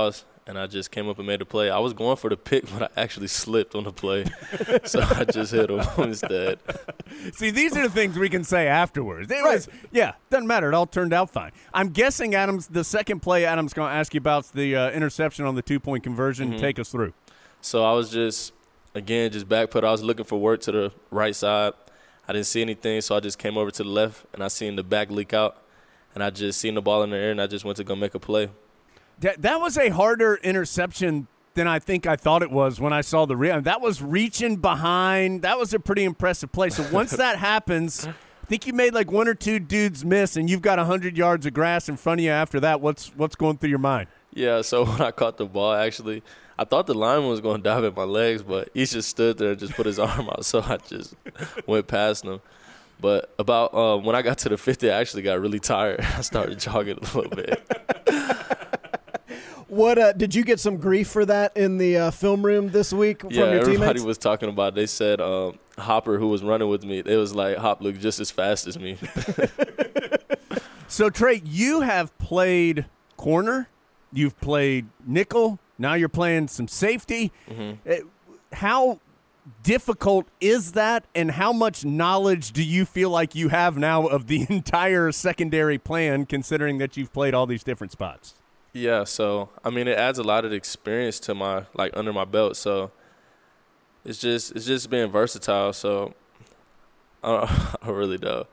I: and I just came up and made a play. I was going for the pick, but I actually slipped on the play, so I just hit him instead.
D: See, these are the things we can say afterwards. It was, yeah, doesn't matter. It all turned out fine. I'm guessing, Adams, the second play Adams going to ask you about is the uh, interception on the two-point conversion.
I: Mm-hmm.
D: Take us through.
I: So I was just, again, just back put. I was looking for work to the right side. I didn't see anything, so I just came over to the left, and I seen the back leak out, and I just seen the ball in the air, and I just went to go make a play.
D: That, that was a harder interception than I think I thought it was when I saw the re- that was reaching behind. That was a pretty impressive play. So once that happens, I think you made like one or two dudes miss, and you've got one hundred yards of grass in front of you after that. What's what's going through your mind?
I: Yeah, so when I caught the ball, actually, I thought the lineman was going to dive at my legs, but he just stood there and just put his arm out, so I just went past him. But about uh, when I got to the fifty, I actually got really tired. I started jogging a little bit.
F: What uh, did you get some grief for that in the uh, film room this week from
I: yeah,
F: your teammates?
I: everybody was talking about it. They said um, Hopper, who was running with me, it was like Hop looked just as fast as me.
D: So, Trey, you have played corner. You've played nickel. Now you're playing some safety. Mm-hmm. How difficult is that, and how much knowledge do you feel like you have now of the entire secondary plan, considering that you've played all these different spots?
I: Yeah, so, I mean, it adds a lot of experience to my, like, under my belt. So, it's just it's just being versatile. So, I don't, I really don't.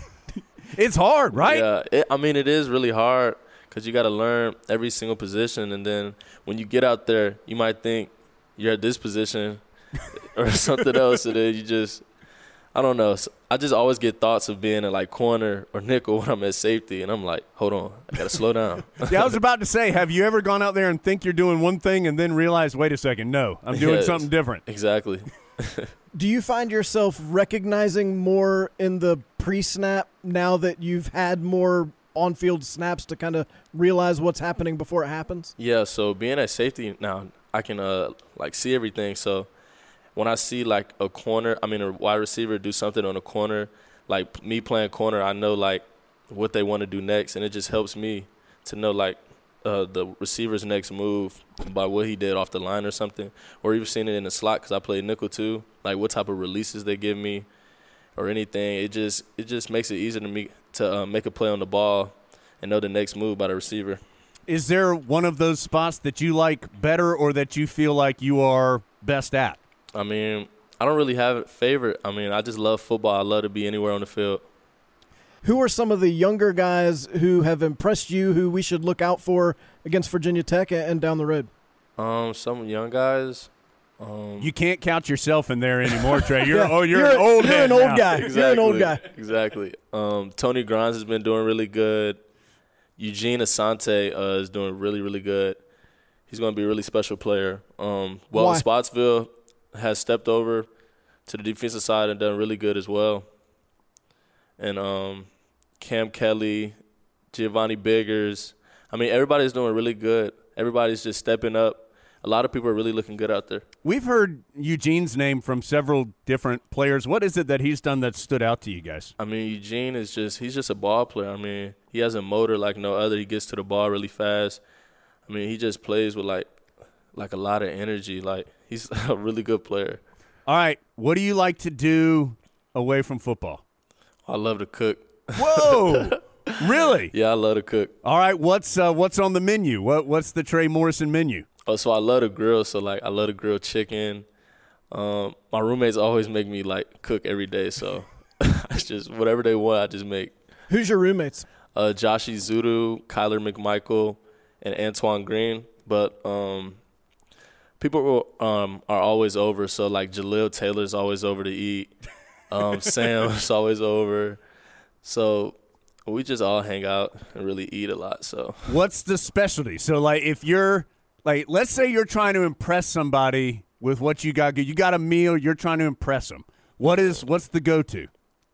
D: It's hard, right?
I: Yeah, it, I mean, it is really hard because you got to learn every single position. And then when you get out there, you might think you're at this position or something else. And then you just, I don't know. I just always get thoughts of being at like corner or nickel when I'm at safety. And I'm like, hold on, I got to slow down.
D: Yeah, I was about to say, have you ever gone out there and think you're doing one thing and then realize, wait a second, no, I'm doing
I: Yes,
D: something different?
I: Exactly.
F: Do you find yourself recognizing more in the pre-snap now that you've had more on-field snaps to kind of realize what's happening before it happens?
I: Yeah, so being at safety now, I can uh like see everything. So when I see like a corner, I mean a wide receiver do something on a corner, like me playing corner, I know like what they want to do next, and it just helps me to know like uh, the receiver's next move by what he did off the line or something, or even seeing it in the slot because I played nickel too, like what type of releases they give me or anything. It just it just makes it easier to me to uh, make a play on the ball and know the next move by the receiver.
D: Is there one of those spots that you like better or that you feel like you are best at?
I: I mean, I don't really have a favorite. I mean, I just love football. I love to be anywhere on the field.
F: Who are some of the younger guys who have impressed you, who we should look out for against Virginia Tech and down the road?
I: Um, some young guys. Um,
D: You can't count yourself in there anymore, Trey. You're
F: Yeah,
D: oh, you're,
F: you're
D: an old
F: you're
D: head
F: an old
D: now.
F: guy.
I: exactly,
F: You're an old guy.
I: Exactly. Um, Tony Grimes has been doing really good. Eugene Asante uh, is doing really, really good. He's going to be a really special player. Um, well,
F: Why?
I: Spotsville has stepped over to the defensive side and done really good as well. And um, Cam Kelly, Giovanni Biggers. I mean, everybody's doing really good. Everybody's just stepping up. A lot of people are really looking good out there.
D: We've heard Eugene's name from several different players. What is it that he's done that stood out to you guys?
I: I mean, Eugene is just – he's just a ball player. I mean, he has a motor like no other. He gets to the ball really fast. I mean, he just plays with, like, like a lot of energy. Like, he's a really good player.
D: All right, what do you like to do away from football?
I: I love to cook.
D: Whoa, really?
I: Yeah, I love to cook.
D: All right, what's uh, what's on the menu? What What's the Trey Morrison menu?
I: Oh, so I love to grill. So, like, I love to grill chicken. Um, my roommates always make me, like, cook every day. So, it's just whatever they want, I just make.
F: Who's your roommates?
I: Uh, Joshie Zudu, Kyler McMichael, and Antoine Green. But um, people um, are always over. So, like, Jaleel Taylor's always over to eat. Um, Sam's always over. So, we just all hang out and really eat a lot. So,
D: What's the specialty? So, like, if you're like, let's say you're trying to impress somebody with what you got. You got a meal. You're trying to impress them. What is what's the go-to?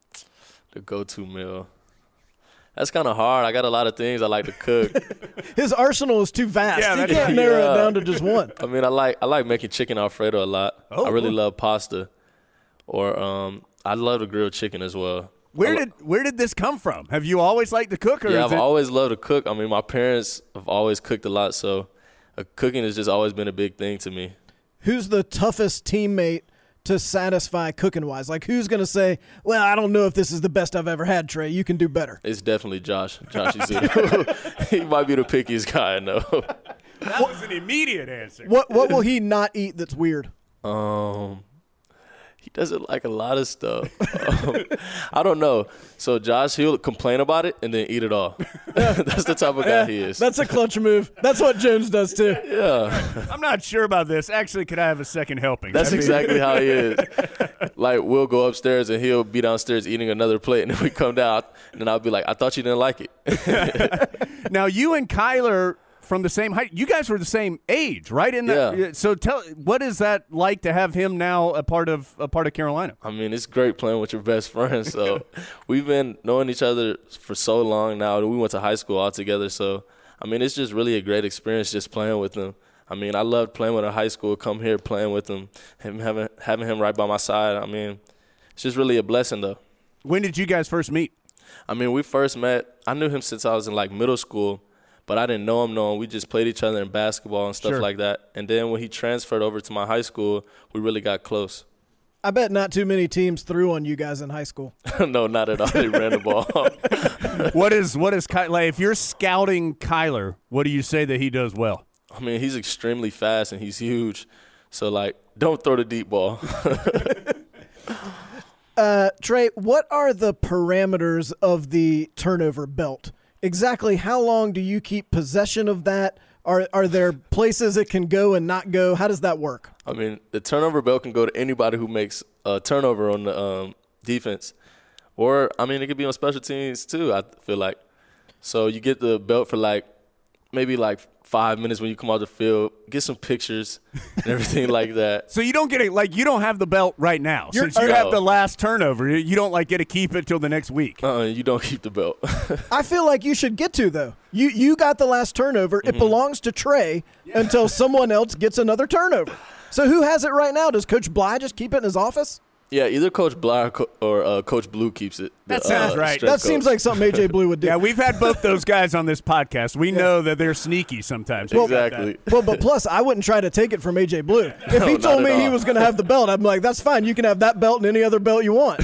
I: the go-to meal. That's kind of hard. I got a lot of things I like to cook.
F: His arsenal is too vast.
D: Yeah,
F: he
D: that's
F: can't
D: right.
F: narrow
I: Yeah.
F: it down to just one.
I: I mean, I like I like making chicken Alfredo a lot.
D: Oh,
I: I really
D: cool.
I: love pasta, or um, I love to grill chicken as well.
D: Where
I: I lo-
D: did where did this come from? Have you always liked to cook, or
I: Yeah,
D: is
I: I've
D: it?
I: always loved to cook. I mean, my parents have always cooked a lot, so uh, cooking has just always been a big thing to me.
F: Who's the toughest teammate to satisfy cooking-wise? Like, who's going to say, well, I don't know if this is the best I've ever had, Trey. You can do better.
I: It's definitely Josh. Josh Izudo. He might be the pickiest guy I know.
D: That was an immediate answer.
F: What What will he not eat that's weird?
I: Um, he doesn't like a lot of stuff. Um, I don't know. So Josh, he'll complain about it and then eat it all. That's the type of guy he is.
F: That's a clutch move. That's what Jones does too.
I: Yeah.
D: I'm not sure about this. Actually, could I have a second helping?
I: That's
D: I mean-
I: exactly how he is. Like, we'll go upstairs and he'll be downstairs eating another plate, and then we come down, and then I'll be like, I thought you didn't like it.
D: Now, you and Kyler from the same height. You guys were the same age, right? In the,
I: Yeah.
D: So tell, what is that like to have him now a part of a part of Carolina?
I: I mean, it's great playing with your best friend. So we've been knowing each other for so long now. We went to high school all together. So, I mean, it's just really a great experience just playing with him. I mean, I loved playing with him in high school, come here playing with him, him having, having him right by my side. I mean, it's just really a blessing, though.
D: When did you guys first meet?
I: I mean, we first met, I knew him since I was in, like, middle school, but I didn't know him, know him. We just played each other in basketball and stuff
D: Sure.
I: like that. And then when he transferred over to my high school, we really got close.
F: I bet not too many teams threw on you guys in high school.
I: No, not at all. They ran the ball.
D: What is what is Ky- like, if you're scouting Kyler, what do you say that he does well?
I: I mean, he's extremely fast and he's huge. So, like, don't throw the deep ball.
F: Uh, Trey, what are the parameters of the turnover belt? Exactly how long do you keep possession of that? Are are there places it can go and not go? How does that work?
I: I mean, the turnover belt can go to anybody who makes a turnover on the um, defense. Or, I mean, it could be on special teams too, I feel like. So you get the belt for, like, maybe, like, five minutes when you come out the field, get some pictures and everything like that.
D: So you don't get it, like, you don't have the belt right now.
F: You're-
D: Since you
I: No.
D: have the last turnover, you don't, like, get to keep it till the next week.
I: Uh, you don't keep the belt.
F: I feel like you should get to, though. You you got the last turnover. It belongs to Trey until someone else gets another turnover. So who has it right now? Does Coach Bly just keep it in his office?
I: Yeah, either Coach Bly or, Co- or uh, Coach Blue keeps it.
D: That
I: The,
D: sounds
I: uh,
D: right.
I: strength
F: That seems
I: coach.
F: like something A J Blue would do.
D: Yeah, we've had both those guys on this podcast. We know that they're sneaky sometimes.
I: Exactly.
F: Well, but plus, I wouldn't try to take it from A J Blue. If
I: No,
F: he
I: not
F: told
I: at
F: me he
I: all.
F: was going to have the belt, I'm like, that's fine. You can have that belt and any other belt you want.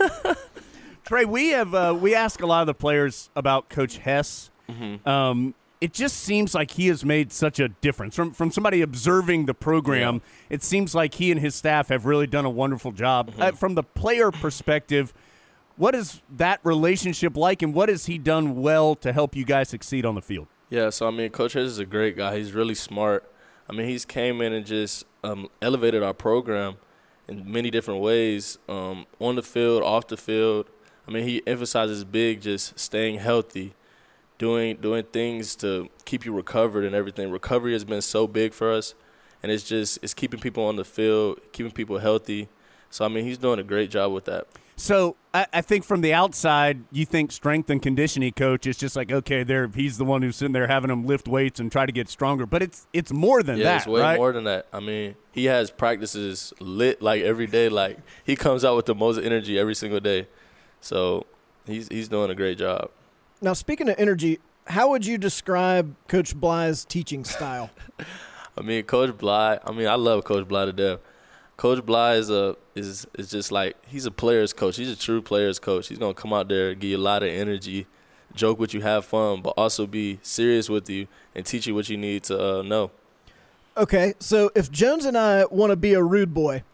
D: Trey, we have uh, we ask a lot of the players about Coach Hess.
I: Mm-hmm.
D: Um, it just seems like he has made such a difference. From from somebody observing the program, it seems like he and his staff have really done a wonderful job.
I: Mm-hmm.
D: Uh, from the player perspective, what is that relationship like, and what has he done well to help you guys succeed on the field?
I: Yeah, so, I mean, Coach Hess is a great guy. He's really smart. I mean, he's came in and just um, elevated our program in many different ways, um, on the field, off the field. I mean, he emphasizes big just staying healthy, doing doing things to keep you recovered and everything. Recovery has been so big for us, and it's just it's keeping people on the field, keeping people healthy. So, I mean, he's doing a great job with that.
D: So I, I think from the outside, you think strength and conditioning coach is just like, okay, there he's the one who's sitting there having them lift weights and try to get stronger. But it's it's more than
I: Yeah,
D: that,
I: it's way
D: right?
I: more than that. I mean, he has practices lit like every day. Like, he comes out with the most energy every single day. So he's he's doing a great job.
F: Now, speaking of energy, how would you describe Coach Bly's teaching style?
I: I mean, Coach Bly. I mean, I love Coach Bly to death. Coach Bly is a is is just like he's a player's coach. He's a true player's coach. He's gonna come out there, give you a lot of energy, joke with you, have fun, but also be serious with you and teach you what you need to uh, know.
F: Okay, so if Jones and I want to be a rude boy,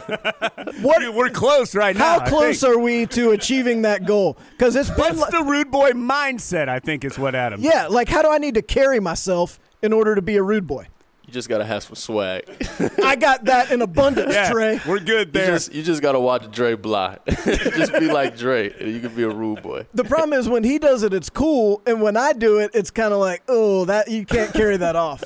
F: what?
D: We're close right now.
F: How close are we to achieving that goal? Because it's been
D: What's
F: like,
D: the rude boy mindset, I think is what Adam.
F: yeah, like how do I need to carry myself in order to be a rude boy?
I: You just gotta have some swag.
F: I got that in abundance,
D: Yeah,
F: Trey.
D: we're good
I: You
D: there.
I: just you just gotta watch Dre Bly. Just be like Dre, and you can be a rude boy.
F: The problem is when he does it, it's cool, and when I do it, it's kind of like, oh, that you can't carry that off.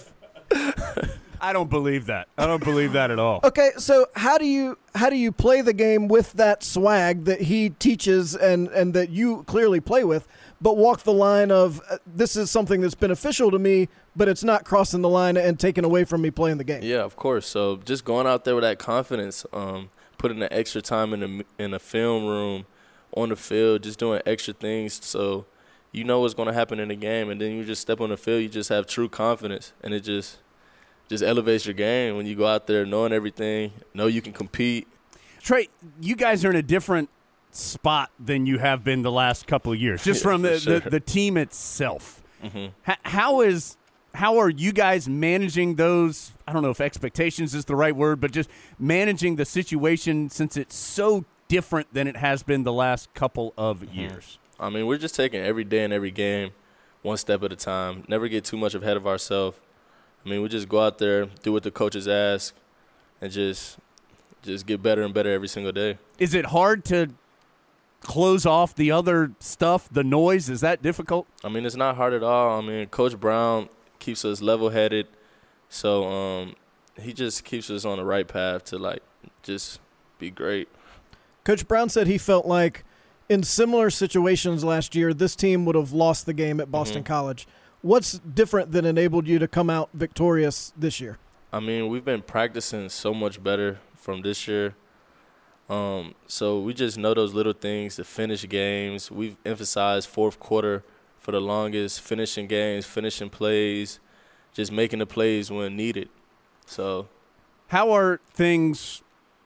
D: I don't believe that. I don't believe that at all.
F: Okay, so how do you how do you play the game with that swag that he teaches and and that you clearly play with, but walk the line of uh, this is something that's beneficial to me, but it's not crossing the line and taking away from me playing the game?
I: Yeah, of course. So just going out there with that confidence, um, putting the extra time in the in a film room, on the field, just doing extra things so you know what's going to happen in the game, and then you just step on the field, you just have true confidence, and it just just elevates your game when you go out there knowing everything, know you can compete.
D: Trey, you guys are in a different spot than you have been the last couple of years, just
I: Yeah,
D: from
I: for
D: the,
I: sure.
D: the, the team itself.
I: Mm-hmm.
D: H- how is how are you guys managing those? I don't know if expectations is the right word, but just managing the situation since it's so different than it has been the last couple of
I: Mm-hmm.
D: years.
I: I mean, we're just taking every day and every game one step at a time. Never get too much ahead of ourselves. I mean, we just go out there, do what the coaches ask, and just just get better and better every single day.
D: Is it hard to close off the other stuff, the noise? Is that difficult?
I: I mean, it's not hard at all. I mean, Coach Brown keeps us level-headed, so um, he just keeps us on the right path to, like, just be great.
F: Coach Brown said he felt like in similar situations last year, this team would have lost the game at Boston
I: Mm-hmm.
F: College. What's different that enabled you to come out victorious this year?
I: I mean, we've been practicing so much better from this year. Um, so we just know those little things to finish games. We've emphasized fourth quarter for the longest, finishing games, finishing plays, just making the plays when needed. So
D: How are things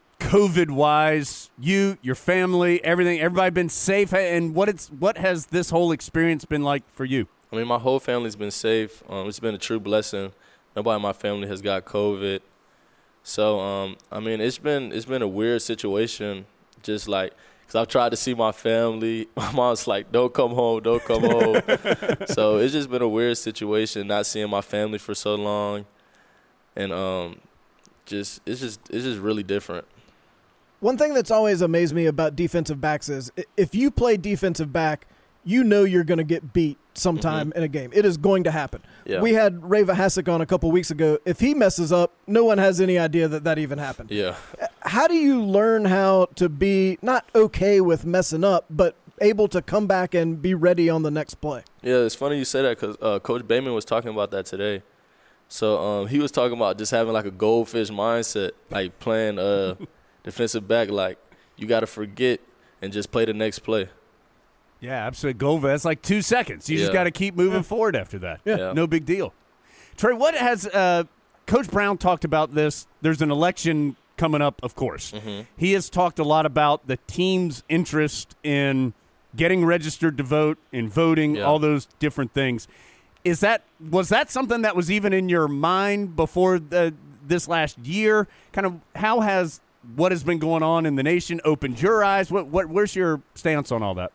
D: COVID-wise? You, your family, everything, everybody been safe? And what it's what has this whole experience been like for you?
I: I mean, my whole family's been safe. Um, it's been a true blessing. Nobody in my family has got COVID. So, um, I mean, it's been it's been a weird situation, just like, because I've tried to see my family. My mom's like, don't come home, don't come home. So it's just been a weird situation, not seeing my family for so long. And um, just it's just it's just really different.
F: One thing that's always amazed me about defensive backs is i- if you play defensive back, you know you're going to get beat sometime in a game. It is going to happen.
I: Yeah.
F: We had Reva Hasek on a couple weeks ago. If he messes up, no one has any idea that that even happened.
I: Yeah.
F: How do you learn how to be not okay with messing up, but able to come back and be ready on the next play?
I: Yeah, it's funny you say that because uh, Coach Bateman was talking about that today. So um, he was talking about just having like a goldfish mindset, like playing uh, defensive back. Like, you got to forget and just play the next play.
D: Yeah, absolutely. Gova, that's like two seconds. You just
I: Yeah.
D: got to keep moving forward after that.
I: Yeah.
D: No big deal. Trey, what has uh, Coach Brown talked about this? There's an election coming up, of course.
I: Mm-hmm.
D: He has talked a lot about the team's interest in getting registered to vote, in voting,
I: Yeah.
D: all those different things. Is that was that something that was even in your mind before the, this last year? Kind of how has what has been going on in the nation opened your eyes? What what where's your stance on all that?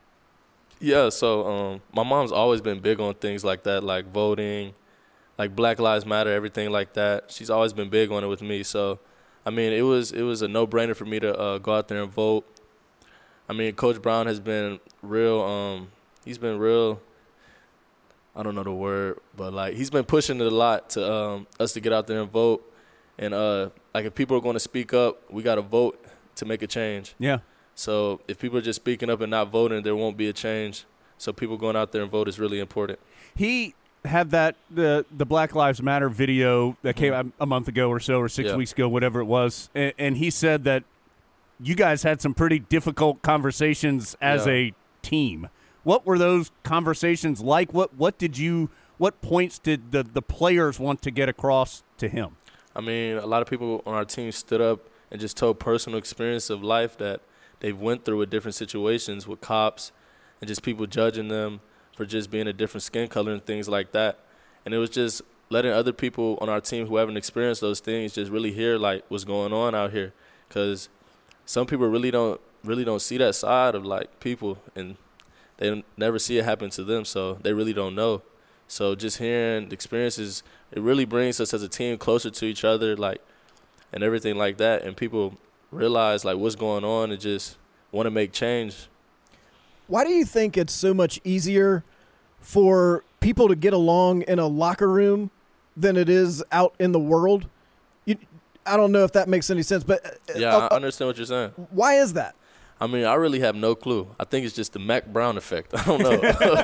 I: Yeah, so um, my mom's always been big on things like that, like voting, like Black Lives Matter, everything like that. She's always been big on it with me. So, I mean, it was it was a no-brainer for me to uh, go out there and vote. I mean, Coach Brown has been real. Um, he's been real. I don't know the word, but like he's been pushing it a lot to um, us to get out there and vote. And uh, like if people are going to speak up, we got to vote to make a change.
D: Yeah.
I: So if people are just speaking up and not voting, there won't be a change. So people going out there and vote is really important.
D: He had that the the Black Lives Matter video that came out a month ago or so, or six
I: Yeah.
D: weeks ago, whatever it was, and, and he said that you guys had some pretty difficult conversations as
I: Yeah.
D: a team. What were those conversations like? What what did you what points did the the players want to get across to him?
I: I mean, a lot of people on our team stood up and just told personal experience of life that they've went through with different situations with cops and just people judging them for just being a different skin color and things like that. And it was just letting other people on our team who haven't experienced those things just really hear like what's going on out here, because some people really don't really don't see that side of like people, and they never see it happen to them, so they really don't know. So just hearing the experiences, it really brings us as a team closer to each other, like, and everything like that. And people realize like what's going on and just want to make change.
F: Why do you think it's so much easier for people to get along in a locker room than it is out in the world? You, I don't know if that makes any sense, but uh,
I: Yeah,
F: uh,
I: I understand what you're saying.
F: why is that?
I: I mean, I really have no clue. I think it's just the Mac Brown effect. I don't know.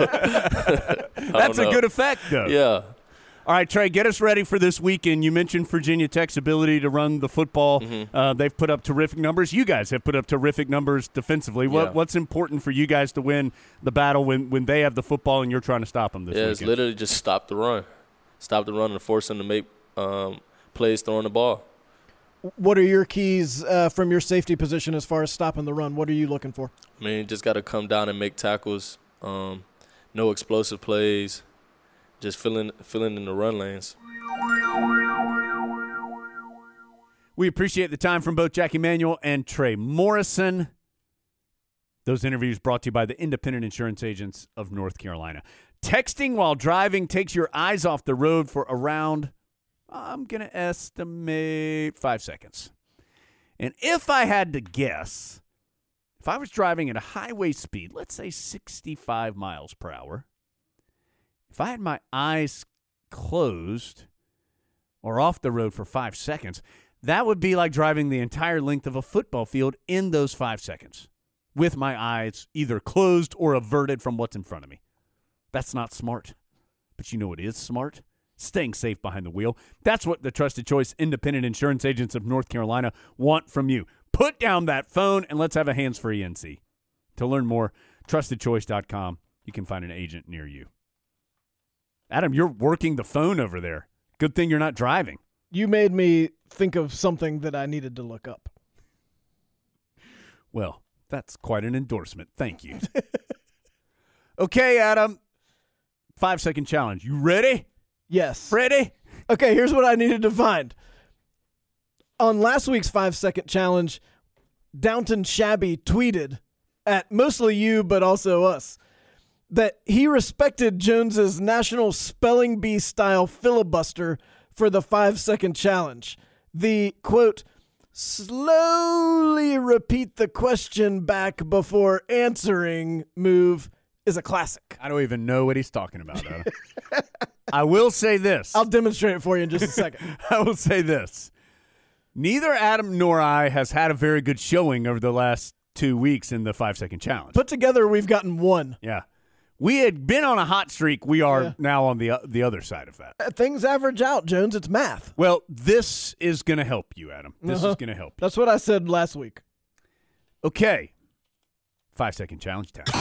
I: I
D: That's
I: don't
D: a
I: know.
D: good effect, though.
I: Yeah.
D: All right, Trey, get us ready for this weekend. You mentioned Virginia Tech's ability to run the football.
I: Mm-hmm.
D: Uh, they've put up terrific numbers. You guys have put up terrific numbers defensively. What,
I: Yeah.
D: What's important for you guys to win the battle when, when they have the football and you're trying to stop them this
I: Yeah,
D: weekend?
I: it's literally just stop the run. Stop the run and force them to make um, plays throwing the ball.
F: What are your keys uh, from your safety position as far as stopping the run? What are you looking for?
I: I mean, just got to come down and make tackles. Um, no explosive plays. Just filling filling in the run lanes.
D: We appreciate the time from both Jackie Manuel and Trey Morrison. Those interviews brought to you by the Independent Insurance Agents of North Carolina. Texting while driving takes your eyes off the road for around, I'm going to estimate, five seconds. And if I had to guess, if I was driving at a highway speed, let's say sixty-five miles per hour, if I had my eyes closed or off the road for five seconds, that would be like driving the entire length of a football field in those five seconds with my eyes either closed or averted from what's in front of me. That's not smart. But you know what is smart? Staying safe behind the wheel. That's what the Trusted Choice Independent Insurance Agents of North Carolina want from you. Put down that phone and let's have a hands-free N C. To learn more, trusted choice dot com. You can find an agent near you. Adam, you're working the phone over there. Good thing you're not driving.
F: You made me think of something that I needed to look up.
D: Well, that's quite an endorsement. Thank you. Okay, Adam. Five-second challenge. You ready?
F: Yes.
D: Ready?
F: Okay, here's what I needed to find. On last week's five-second challenge, Downton Shabby tweeted at mostly you, but also us, that he respected Jones's National Spelling Bee style filibuster for the five-second challenge. The, quote, slowly repeat the question back before answering move is a classic.
D: I don't even know what he's talking about, Adam. I will say this.
F: I'll demonstrate it for you in just a second.
D: I will say this. Neither Adam nor I has had a very good showing over the last two weeks in the five-second challenge.
F: Put together, we've gotten one.
D: Yeah. We had been on a hot streak. We are
F: Yeah.
D: now on the uh, the other side of that.
F: Uh, Things average out, Jones. It's math.
D: Well, this is going to help you, Adam. This
F: Uh-huh.
D: is going to help you.
F: That's what I said last week.
D: Okay. Five-second challenge time.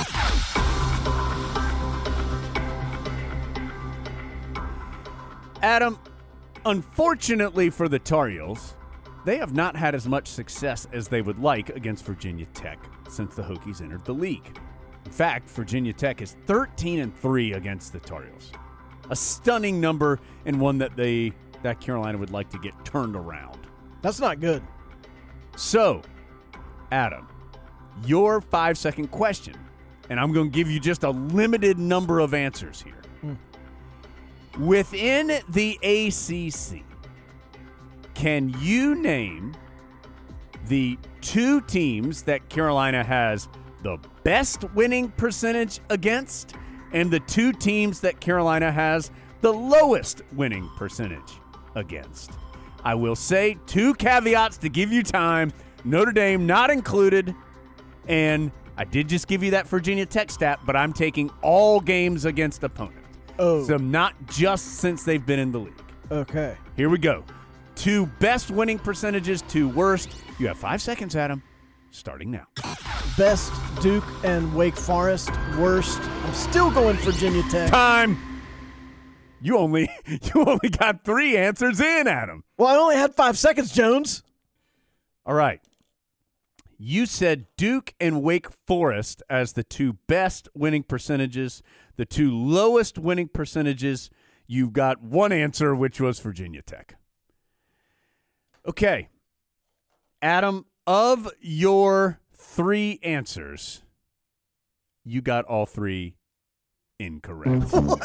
D: Adam, unfortunately for the Tar Heels, they have not had as much success as they would like against Virginia Tech since the Hokies entered the league. In fact, Virginia Tech is thirteen and three against the Tar Heels. A stunning number and one that they that Carolina would like to get turned around.
F: That's not good.
D: So, Adam, your five-second question, and I'm going to give you just a limited number of answers here. Hmm. Within the A C C, can you name the two teams that Carolina has the best winning percentage against and the two teams that Carolina has the lowest winning percentage against? I will say two caveats to give you time. Notre Dame not included, and I did just give you that Virginia Tech stat, but I'm taking all games against opponent.
F: Oh.
D: So not just since they've been in the league.
F: Okay.
D: Here we go. Two best winning percentages, two worst. You have five seconds, Adam. Starting now.
F: Best, Duke and Wake Forest. Worst, I'm still going Virginia Tech.
D: Time. You only you only got three answers in, Adam.
F: Well, I only had five seconds, Jones.
D: All right. You said Duke and Wake Forest as the two best winning percentages, the two lowest winning percentages. You got one answer, which was Virginia Tech. Okay. Adam, of your three answers, you got all three incorrect.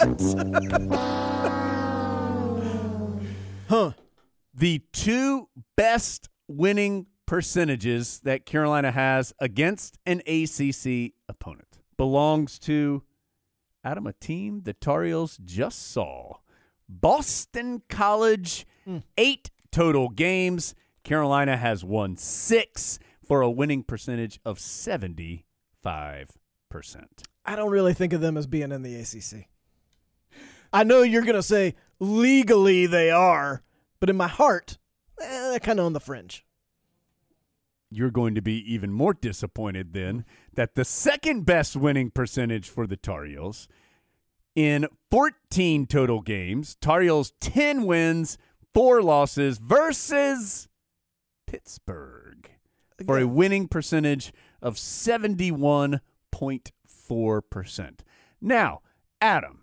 F: Huh.
D: The two best winning percentages that Carolina has against an A C C opponent belongs to, Adam, a team the Tar Heels just saw. Boston College, mm. eight total games. Carolina has won six for a winning percentage of seventy-five percent.
F: I don't really think of them as being in the A C C. I know you're going to say legally they are, but in my heart, eh, they're kind of on the fringe.
D: You're going to be even more disappointed then that the second best winning percentage for the Tar Heels in fourteen total games, Tar Heels ten wins, four losses versus Pittsburgh for a winning percentage of seventy-one point four percent. Now, Adam,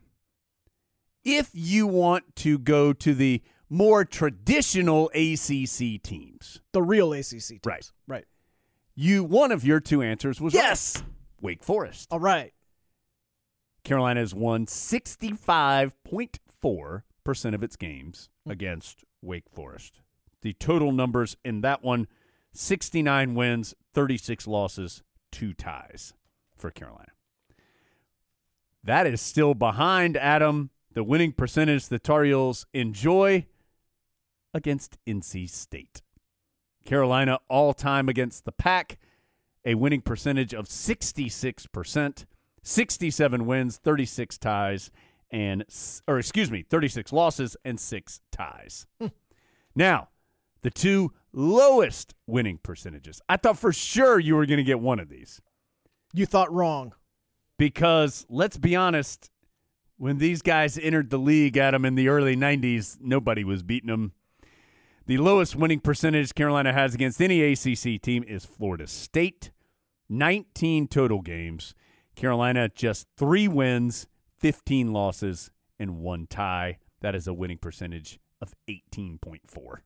D: if you want to go to the more traditional A C C teams,
F: The real A C C teams.
D: Right.
F: Right.
D: you one of your two answers was
F: Yes.
D: right. Wake Forest.
F: All right.
D: Carolina has won sixty-five point four percent of its games against Wake Forest. The total numbers in that one, sixty-nine wins, thirty-six losses, two ties for Carolina. That is still behind, Adam, the winning percentage the Tar Heels enjoy against N C State. Carolina all-time against the Pack, a winning percentage of sixty-six percent, sixty-seven wins, thirty-six ties, and or excuse me, thirty-six losses and six ties. Now, the two lowest winning percentages. I thought for sure you were going to get one of these.
F: You thought wrong.
D: Because let's be honest, when these guys entered the league, Adam, in the early nineties, nobody was beating them. The lowest winning percentage Carolina has against any A C C team is Florida State. nineteen total games. Carolina just three wins, fifteen losses, and one tie. That is a winning percentage of eighteen point four.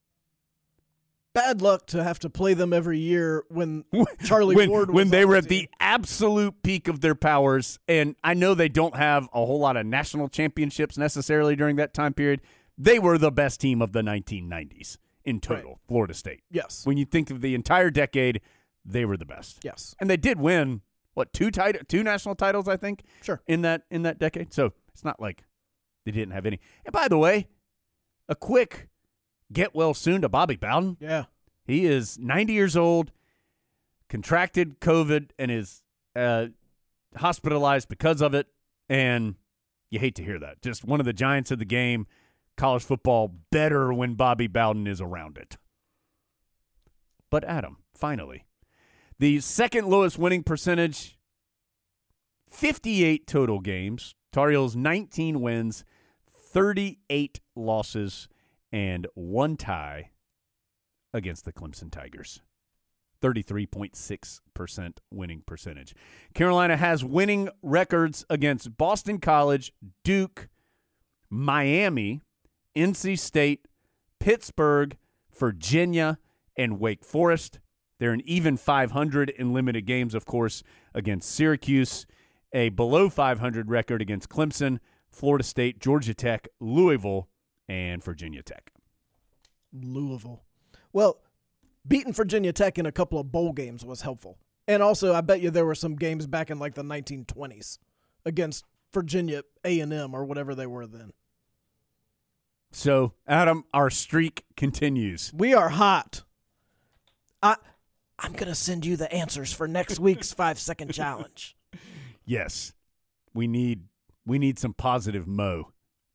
F: Bad luck to have to play them every year when Charlie
D: when,
F: Ward was
D: when they
F: on
D: were
F: the
D: at the
F: team.
D: absolute peak of their powers. And I know they don't have a whole lot of national championships necessarily during that time period. They were the best team of the nineteen nineties in total,
F: Right.
D: Florida State.
F: Yes.
D: When you think of the entire decade, they were the best.
F: Yes.
D: And they did win, what, two tit- two national titles, I think,
F: Sure.
D: in that in that decade. So it's not like they didn't have any. And by the way, a quick get well soon to Bobby Bowden.
F: Yeah.
D: He is ninety years old, contracted COVID, and is uh, hospitalized because of it. And you hate to hear that. Just one of the giants of the game. College football better when Bobby Bowden is around it. But Adam, finally, the second lowest winning percentage, fifty-eight total games. Tar Heels nineteen wins, thirty-eight losses, and one tie against the Clemson Tigers. thirty-three point six percent winning percentage. Carolina has winning records against Boston College, Duke, Miami, N C State, Pittsburgh, Virginia, and Wake Forest. They're an even five hundred in limited games, of course, against Syracuse, a below five hundred record against Clemson, Florida State, Georgia Tech, Louisville, and Virginia Tech.
F: Louisville. Well, beating Virginia Tech in a couple of bowl games was helpful. And also, I bet you there were some games back in like the nineteen twenties against Virginia A and M or whatever they were then.
D: So, Adam, our streak continues.
F: We are hot. I, I'm going to send you the answers for next week's five-second challenge.
D: Yes, we need we need some positive mo.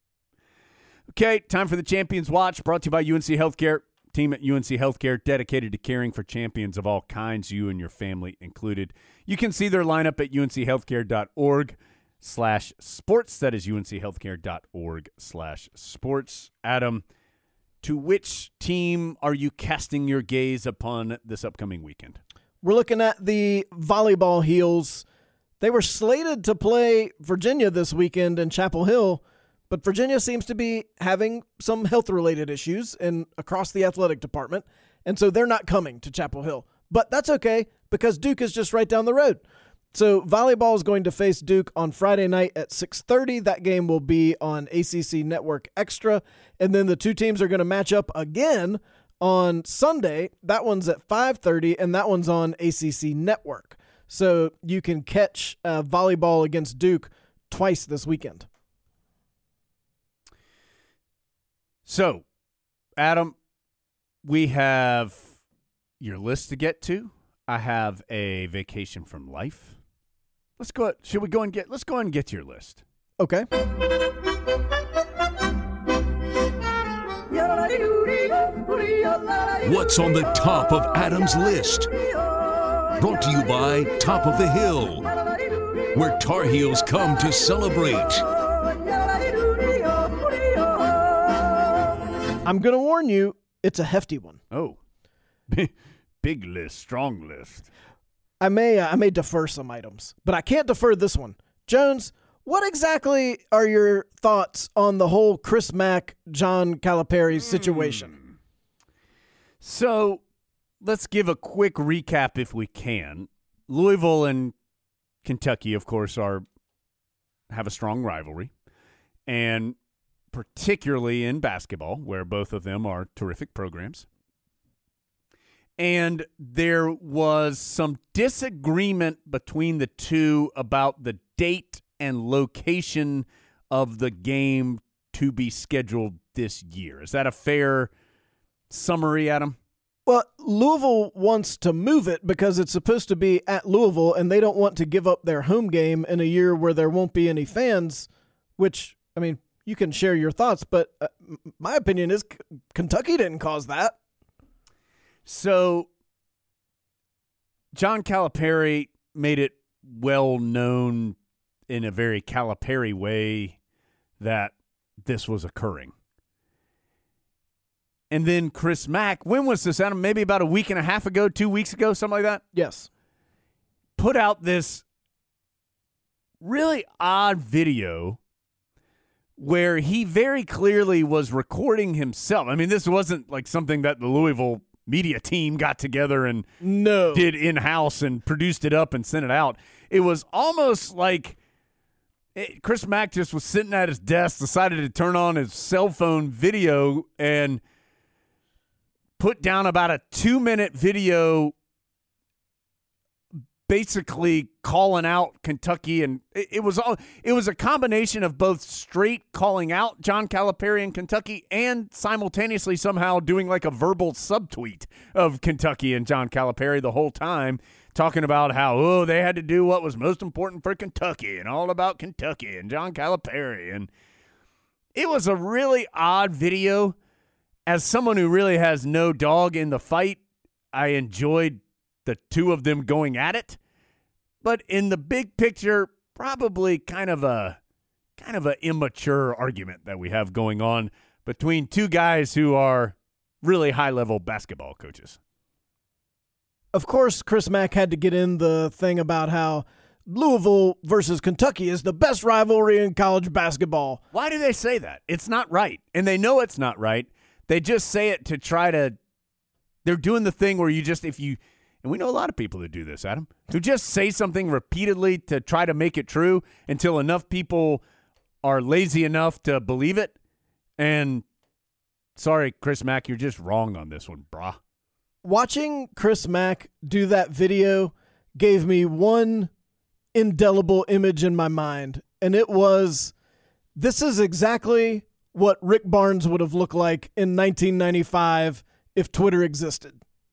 D: Okay, time for the Champions Watch, brought to you by U N C Healthcare. Team at U N C Healthcare dedicated to caring for champions of all kinds, you and your family included. You can see their lineup at unchealthcare.org slash sports. That is unchealthcare.org slash sports. Adam, to which team are you casting your gaze upon this upcoming weekend?
F: We're looking at the volleyball Heels. They were slated to play Virginia this weekend in Chapel Hill, but Virginia seems to be having some health-related issues in across the athletic department, and so they're not coming to Chapel Hill. But that's okay because Duke is just right down the road. So volleyball is going to face Duke on Friday night at six thirty. That game will be on A C C Network Extra, and then the two teams are going to match up again on Sunday. That one's at five thirty, and that one's on A C C Network. So you can catch uh, volleyball against Duke twice this weekend.
D: So, Adam, we have your list to get to. I have a vacation from life. Let's go. Should we go and get? Let's go and get to your list.
F: Okay.
C: What's on the top of Adam's list? Brought to you by Top of the Hill, where Tar Heels come to celebrate.
F: I'm going to warn you, it's a hefty one.
D: Oh, big list, strong list.
F: I may uh, I may defer some items, but I can't defer this one. Jones, what exactly are your thoughts on the whole Chris Mack, John Calipari situation?
D: Mm. So let's give a quick recap if we can. Louisville and Kentucky, of course, are have a strong rivalry, and particularly in basketball, where both of them are terrific programs. And there was some disagreement between the two about the date and location of the game to be scheduled this year. Is that a fair summary, Adam?
F: Well, Louisville wants to move it because it's supposed to be at Louisville, and they don't want to give up their home game in a year where there won't be any fans, which, I mean, you can share your thoughts, but uh, my opinion is K- Kentucky didn't cause that.
D: So John Calipari made it well known in a very Calipari way that this was occurring. And then Chris Mack, when was this, Adam? Maybe about a week and a half ago, two weeks ago, something like that?
F: Yes.
D: Put out this really odd video where he very clearly was recording himself. I mean, this wasn't like something that the Louisville media team got together and
F: no.
D: did in-house and produced it up and sent it out. It was almost like it, Chris Mack just was sitting at his desk, decided to turn on his cell phone video and put down about a two-minute video basically calling out Kentucky, and it, it was all it was a combination of both straight calling out John Calipari in Kentucky and simultaneously somehow doing like a verbal subtweet of Kentucky and John Calipari the whole time, talking about how, oh, they had to do what was most important for Kentucky and all about Kentucky and John Calipari. And it was a really odd video. As someone who really has no dog in the fight, I enjoyed the two of them going at it, but in the big picture, probably kind of a kind of an immature argument that we have going on between two guys who are really high-level basketball coaches.
F: Of course, Chris Mack had to get in the thing about how Louisville versus Kentucky is the best rivalry in college basketball.
D: Why do they say that? It's not right, and they know it's not right. They just say it to try to – they're doing the thing where you just – if you – and we know a lot of people that do this, Adam, who just say something repeatedly to try to make it true until enough people are lazy enough to believe it. And sorry, Chris Mack, you're just wrong on this one, brah.
F: Watching Chris Mack do that video gave me one indelible image in my mind, and it was, this is exactly what Rick Barnes would have looked like in nineteen ninety-five if Twitter existed.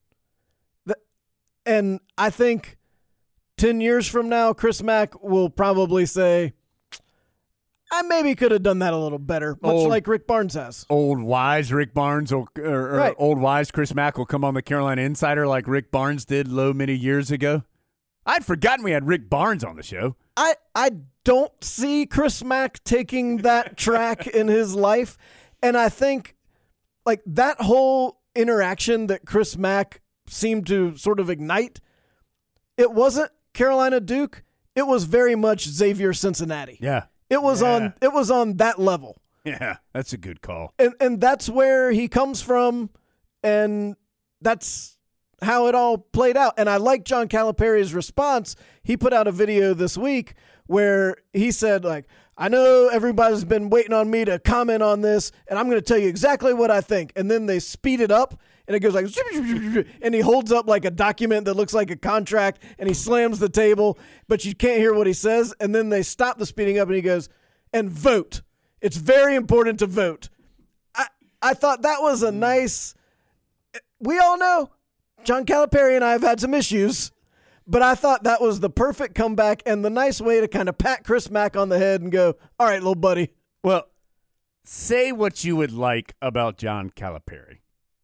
F: And I think ten years from now, Chris Mack will probably say, I maybe could have done that a little better, much
D: old,
F: like Rick Barnes has.
D: Old wise Rick Barnes, will, or, or
F: right.
D: old wise Chris Mack will come on the Carolina Insider like Rick Barnes did low many years ago. I'd forgotten we had Rick Barnes on the show.
F: I, I don't see Chris Mack taking that track in his life. And I think like that whole interaction that Chris Mack seemed to sort of ignite, it wasn't Carolina Duke. It was very much Xavier Cincinnati.
D: Yeah.
F: It was
D: yeah.
F: on it was on that level.
D: Yeah, that's a good call.
F: And and that's where he comes from, and that's how it all played out. And I like John Calipari's response. He put out a video this week where he said, like, I know everybody's been waiting on me to comment on this, and I'm going to tell you exactly what I think. And then they speed it up, and it goes like, and he holds up like a document that looks like a contract, and he slams the table, but you can't hear what he says. And then they stop the speeding up, and he goes, and vote. It's very important to vote. I, I thought that was a nice, we all know John Calipari and I have had some issues, but I thought that was the perfect comeback and the nice way to kind of pat Chris Mack on the head and go, all right, little buddy.
D: Well, say what you would like about John Calipari.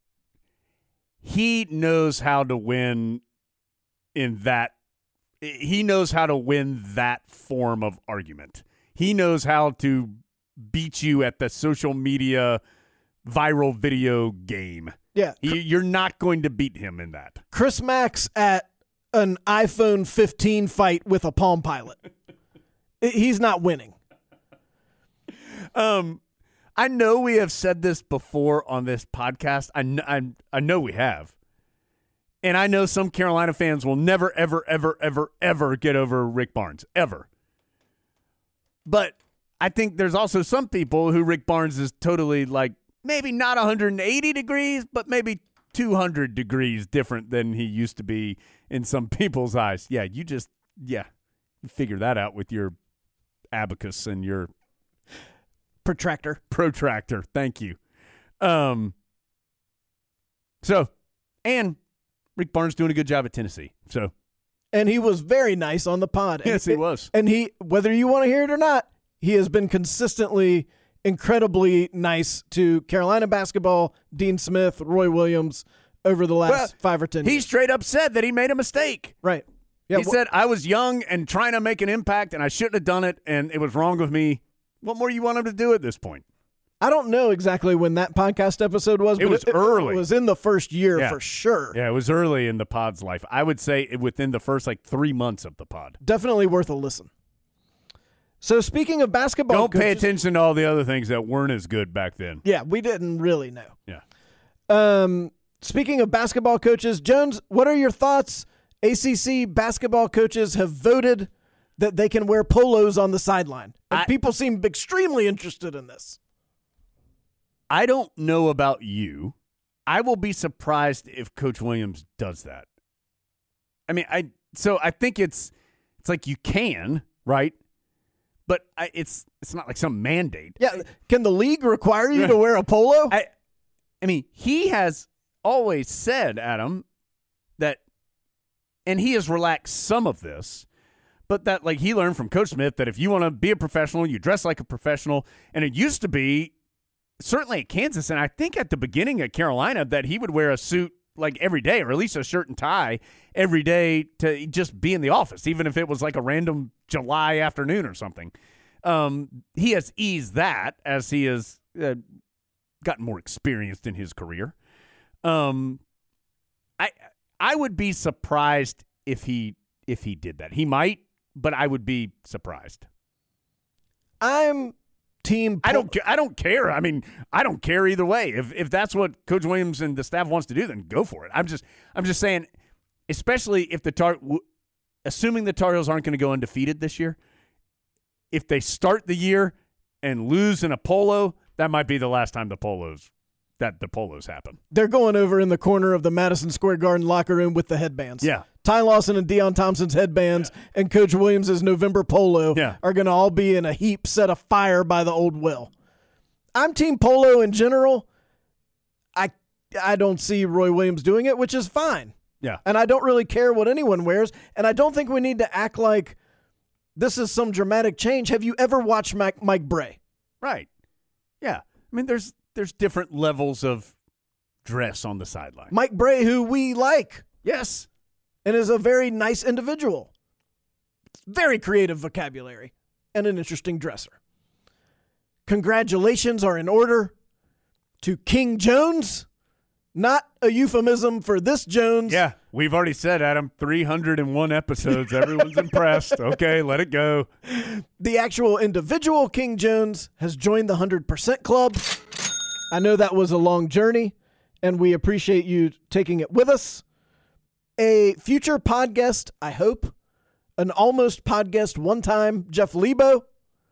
D: He knows how to win in that. He knows how to win that form of argument. He knows how to beat you at the social media viral video game.
F: Yeah.
D: He, you're not going to beat him in that.
F: Chris Max at an iPhone fifteen fight with a Palm Pilot. He's not winning.
D: Um, I know we have said this before on this podcast. I, kn- I, I know we have. And I know some Carolina fans will never, ever, ever, ever, ever get over Rick Barnes. Ever. But I think there's also some people who Rick Barnes is totally like, maybe not one hundred eighty degrees, but maybe two hundred degrees different than he used to be in some people's eyes. Yeah, you just, yeah, you figure that out with your abacus and your
F: protractor.
D: Protractor, thank you. Um. So, and Rick Barnes doing a good job at Tennessee. So,
F: and he was very nice on the pod.
D: Yes,
F: and,
D: he was.
F: And he, whether you want to hear it or not, he has been consistently incredibly nice to Carolina basketball, Dean Smith, Roy Williams over the last
D: well,
F: five or ten
D: he
F: years. He
D: straight up said that he made a mistake.
F: Right. Yeah,
D: he
F: wh-
D: said, I was young and trying to make an impact, and I shouldn't have done it, and it was wrong of me. What more do you want him to do at this point?
F: I don't know exactly when that podcast episode was.
D: It
F: but
D: was
F: it,
D: early.
F: It was in the first year
D: yeah.
F: for sure.
D: Yeah, it was early in the pod's life. I would say it within the first like three months of the pod.
F: Definitely worth a listen. So speaking of basketball
D: Don't pay
F: coaches,
D: attention to all the other things that weren't as good back then.
F: Yeah, we didn't really know.
D: Yeah.
F: Um, speaking of basketball coaches, Jones, what are your thoughts? A C C basketball coaches have voted that they can wear polos on the sideline. And
D: I,
F: people seem extremely interested in this.
D: I don't know about you. I will be surprised if Coach Williams does that. I mean, I so I think it's it's like you can, right? But I, it's it's not like some mandate.
F: Yeah, can the league require you to wear a polo?
D: I, I mean, he has always said, Adam, that, and he has relaxed some of this, but that like he learned from Coach Smith that if you want to be a professional, you dress like a professional. And it used to be, certainly at Kansas, and I think at the beginning at Carolina, that he would wear a suit like every day, or at least a shirt and tie every day to just be in the office, even if it was like a random July afternoon or something. Um, he has eased that as he has uh, gotten more experienced in his career. Um, I I would be surprised if he if he did that. He might, but I would be surprised.
F: I'm team.
D: I don't. I don't care. I mean, I don't care either way. If if that's what Coach Williams and the staff wants to do, then go for it. I'm just. I'm just saying, especially if the Tar, assuming the Tar Heels aren't going to go undefeated this year, if they start the year and lose in a polo, that might be the last time the polos that the polos happen.
F: They're going over in the corner of the Madison Square Garden locker room with the headbands.
D: Yeah.
F: Ty Lawson and Deion Thompson's headbands yeah. and Coach Williams' November polo
D: yeah.
F: are going to all be in a heap set afire by the old well. I'm team polo in general. I I don't see Roy Williams doing it, which is fine.
D: Yeah.
F: And I don't really care what anyone wears, and I don't think we need to act like this is some dramatic change. Have you ever watched Mike, Mike Bray?
D: Right. Yeah. I mean, there's there's different levels of dress on the sideline.
F: Mike Bray, who we like.
D: Yes.
F: And is a very nice individual. Very creative vocabulary and an interesting dresser. Congratulations are in order to King Jones. Not a euphemism for this Jones.
D: Yeah, we've already said, Adam, three hundred one episodes. Everyone's impressed. Okay, let it go.
F: The actual individual King Jones has joined the one hundred percent Club. I know that was a long journey, and we appreciate you taking it with us. A future podcast, I hope, an almost podcast one time, Jeff Lebo,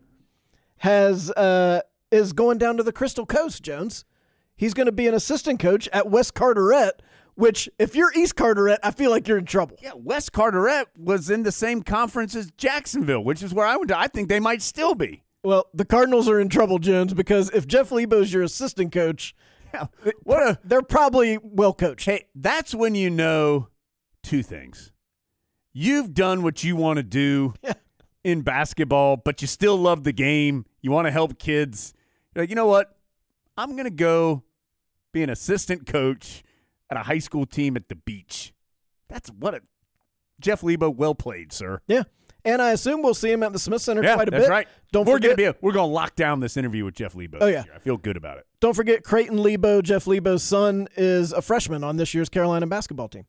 F: has uh, is going down to the Crystal Coast, Jones. He's going to be an assistant coach at West Carteret, which, if you're East Carteret, I feel like you're in trouble.
D: Yeah, West Carteret was in the same conference as Jacksonville, which is where I went to. I think they might still be.
F: Well, the Cardinals are in trouble, Jones, because if Jeff Lebo's your assistant coach,
D: yeah, what a,
F: they're probably well coached.
D: Hey, that's when you know two things. You've done what you want to do
F: yeah.
D: in basketball, but you still love the game. You want to help kids. You're like, you know what? I'm going to go be an assistant coach at a high school team at the beach. That's what a Jeff Lebo, well played, sir.
F: Yeah. And I assume we'll see him at the Smith Center
D: Yeah,
F: quite a
D: that's
F: bit.
D: right.
F: Don't
D: we're
F: forget,
D: gonna be a, we're gonna lock down this interview with Jeff Lebo.
F: Oh,
D: this
F: yeah.
D: year. I feel good about it.
F: Don't forget Creighton Lebo, Jeff Lebo's son, is a freshman on this year's Carolina basketball team.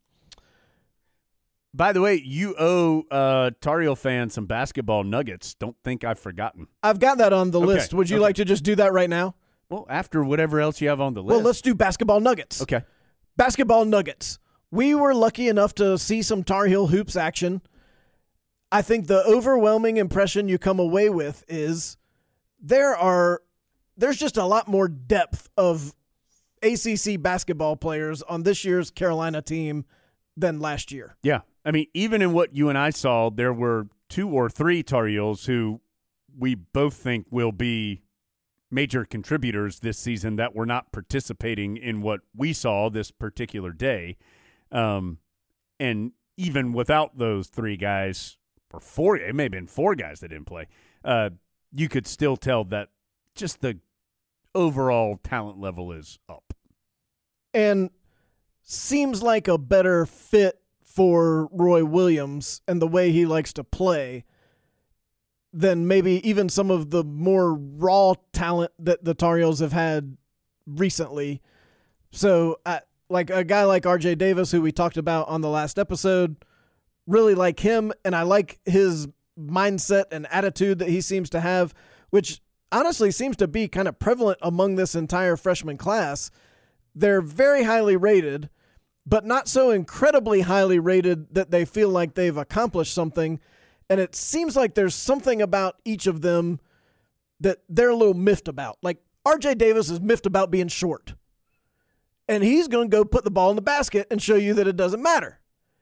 D: By the way, you owe uh, Tar Heel fans some basketball nuggets. Don't think I've forgotten.
F: I've got that on the
D: Okay,
F: list. Would you
D: okay.
F: like to just do that right now?
D: Well, after whatever else you have on the list.
F: Well, let's do basketball nuggets.
D: Okay.
F: Basketball nuggets. We were lucky enough to see some Tar Heel hoops action. I think the overwhelming impression you come away with is there are there's just a lot more depth of A C C basketball players on this year's Carolina team than last year.
D: Yeah. I mean, even in what you and I saw, there were two or three Tar Heels who we both think will be major contributors this season that were not participating in what we saw this particular day. Um, and even without those three guys, or four, it may have been four guys that didn't play, uh, you could still tell that just the overall talent level is up.
F: And seems like a better fit for Roy Williams and the way he likes to play than maybe even some of the more raw talent that the Tar Heels have had recently. So, uh, like a guy like R J Davis, who we talked about on the last episode, really like him, and I like his mindset and attitude that he seems to have, which honestly seems to be kind of prevalent among this entire freshman class. They're very highly rated, but not so incredibly highly rated that they feel like they've accomplished something. And it seems like there's something about each of them that they're a little miffed about. Like R J Davis is miffed about being short. And he's going to go put the ball in the basket and show you that it doesn't matter.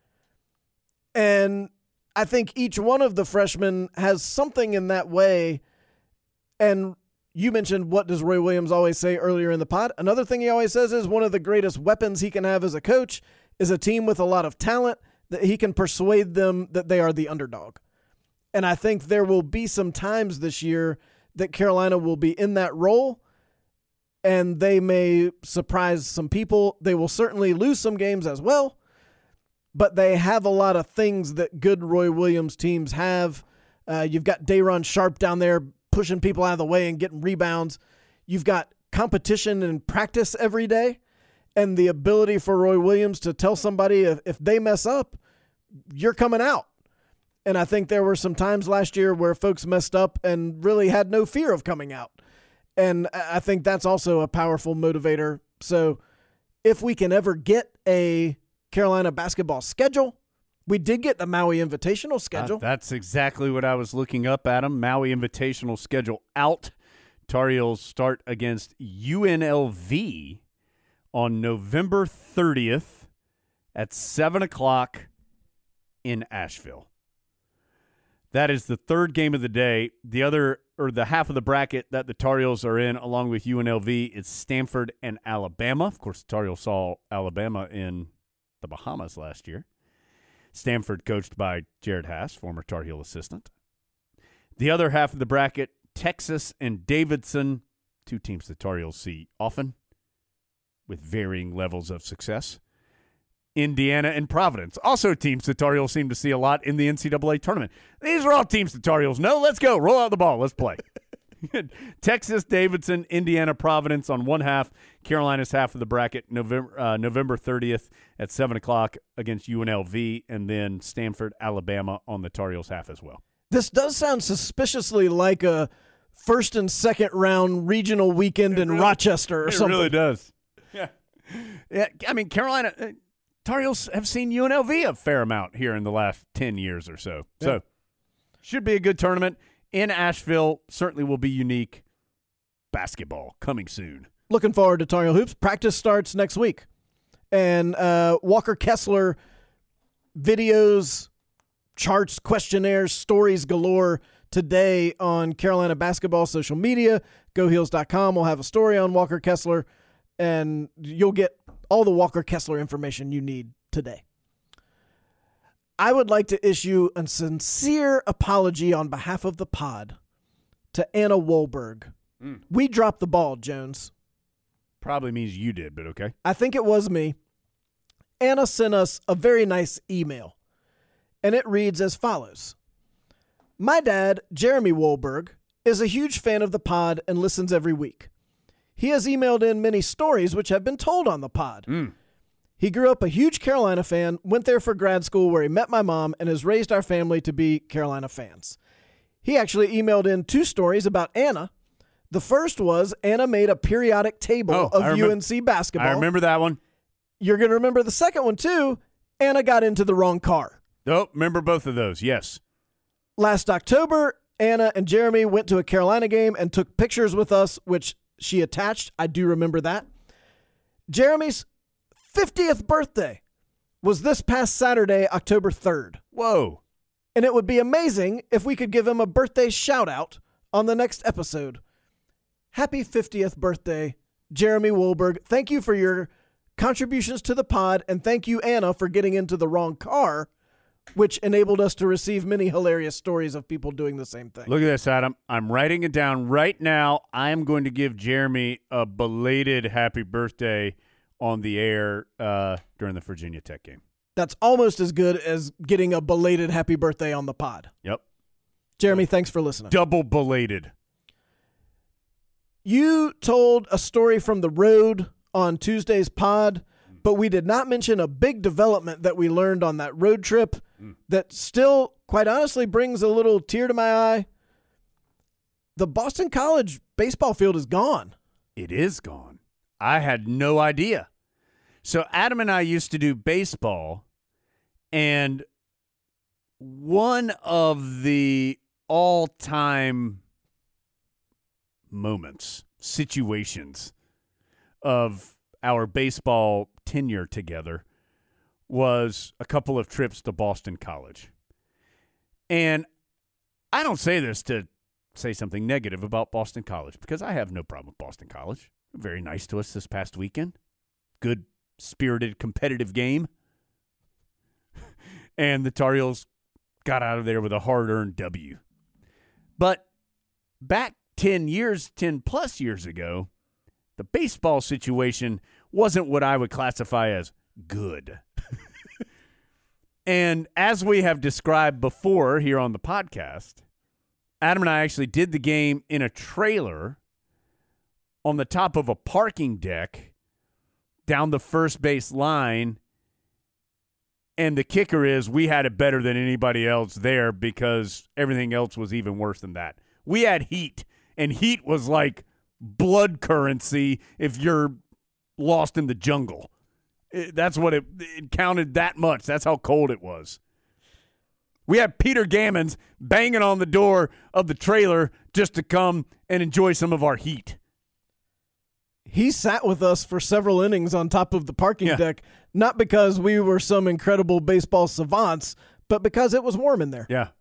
F: And I think each one of the freshmen has something in that way. And you mentioned, what does Roy Williams always say earlier in the pod? Another thing he always says is one of the greatest weapons he can have as a coach is a team with a lot of talent that he can persuade them that they are the underdog. And I think there will be some times this year that Carolina will be in that role, and they may surprise some people. They will certainly lose some games as well, but they have a lot of things that good Roy Williams teams have. Uh, you've got Day'Ron Sharpe down there pushing people out of the way and getting rebounds. You've got competition and practice every day, and the ability for Roy Williams to tell somebody if, if they mess up, you're coming out. And I think there were some times last year where folks messed up and really had no fear of coming out. And I think that's also a powerful motivator. So if we can ever get a Carolina basketball schedule, we did get the Maui Invitational schedule.
D: Uh, that's exactly what I was looking up, Adam. Maui Invitational schedule out. Tar Heels start against U N L V on November thirtieth at seven o'clock in Asheville. That is the third game of the day. The other, or the half of the bracket that the Tar Heels are in, along with U N L V, is Stanford and Alabama. Of course, the Tar Heels saw Alabama in the Bahamas last year. Stanford coached by Jared Haas, former Tar Heel assistant. The other half of the bracket, Texas and Davidson, two teams the Tar Heels see often with varying levels of success. Indiana and Providence, also teams the Tar Heels seem to see a lot in the N C double A tournament. These are all teams the Tar Heels know. Let's go. Roll out the ball. Let's play. Texas, Davidson, Indiana, Providence on one half. Carolina's half of the bracket, November uh, November thirtieth at seven o'clock against U N L V, and then Stanford, Alabama on the Tar Heels half as well.
F: This does sound suspiciously like a first and second round regional weekend
D: It
F: in
D: really,
F: Rochester or
D: it
F: something.
D: It really does. Yeah. yeah. I mean, Carolina, uh, Tar Heels have seen U N L V a fair amount here in the last ten years or so. Yeah. So should be a good tournament. In Asheville, certainly will be unique. Basketball coming soon.
F: Looking forward to Tar Heel Hoops. Practice starts next week. And uh, Walker Kessler videos, charts, questionnaires, stories galore today on Carolina basketball social media. Go Heels dot com will have a story on Walker Kessler, and you'll get all the Walker Kessler information you need today. I would like to issue a sincere apology on behalf of the pod to Anna Wohlberg. Mm. We dropped the ball, Jones.
D: Probably means you did, but okay.
F: I think it was me. Anna sent us a very nice email, and it reads as follows. My dad, Jeremy Wohlberg, is a huge fan of the pod and listens every week. He has emailed in many stories which have been told on the pod.
D: Mm.
F: He grew up a huge Carolina fan, went there for grad school where he met my mom, and has raised our family to be Carolina fans. He actually emailed in two stories about Anna. The first was Anna made a periodic table
D: Oh,
F: of
D: I remem-
F: U N C basketball.
D: I remember that one.
F: You're going to remember the second one, too. Anna got into the wrong car.
D: Oh, remember both of those, yes.
F: Last October, Anna and Jeremy went to a Carolina game and took pictures with us, which she attached. I do remember that. Jeremy's fiftieth birthday was this past Saturday, October third.
D: Whoa.
F: And it would be amazing if we could give him a birthday shout-out on the next episode. Happy fiftieth birthday, Jeremy Wohlberg. Thank you for your contributions to the pod, and thank you, Anna, for getting into the wrong car, which enabled us to receive many hilarious stories of people doing the same thing.
D: Look at this, Adam. I'm writing it down right now. I am going to give Jeremy a belated happy birthday on the air uh, during the Virginia Tech game.
F: That's almost as good as getting a belated happy birthday on the pod.
D: Yep.
F: Jeremy, thanks for listening.
D: Double belated.
F: You told a story from the road on Tuesday's pod, but we did not mention a big development that we learned on that road trip mm. that still, quite honestly, brings a little tear to my eye. The Boston College baseball field is gone.
D: It is gone. I had no idea. So Adam and I used to do baseball, and one of the all-time moments, situations of our baseball tenure together was a couple of trips to Boston College. And I don't say this to say something negative about Boston College, because I have no problem with Boston College. Very nice to us this past weekend. Good, spirited, competitive game. And the Tar Heels got out of there with a hard-earned W. But back ten years, ten plus years ago, the baseball situation wasn't what I would classify as good. And as we have described before here on the podcast, Adam and I actually did the game in a trailer on the top of a parking deck down the first base line. And the kicker is we had it better than anybody else there because everything else was even worse than that. We had heat, and heat was like blood currency if you're lost in the jungle. It, that's what it, it counted that much. That's how cold it was. We had Peter Gammons banging on the door of the trailer just to come and enjoy some of our heat.
F: He sat with us for several innings on top of the parking
D: Yeah.
F: deck, not because we were some incredible baseball savants, but because it was warm in there.
D: Yeah.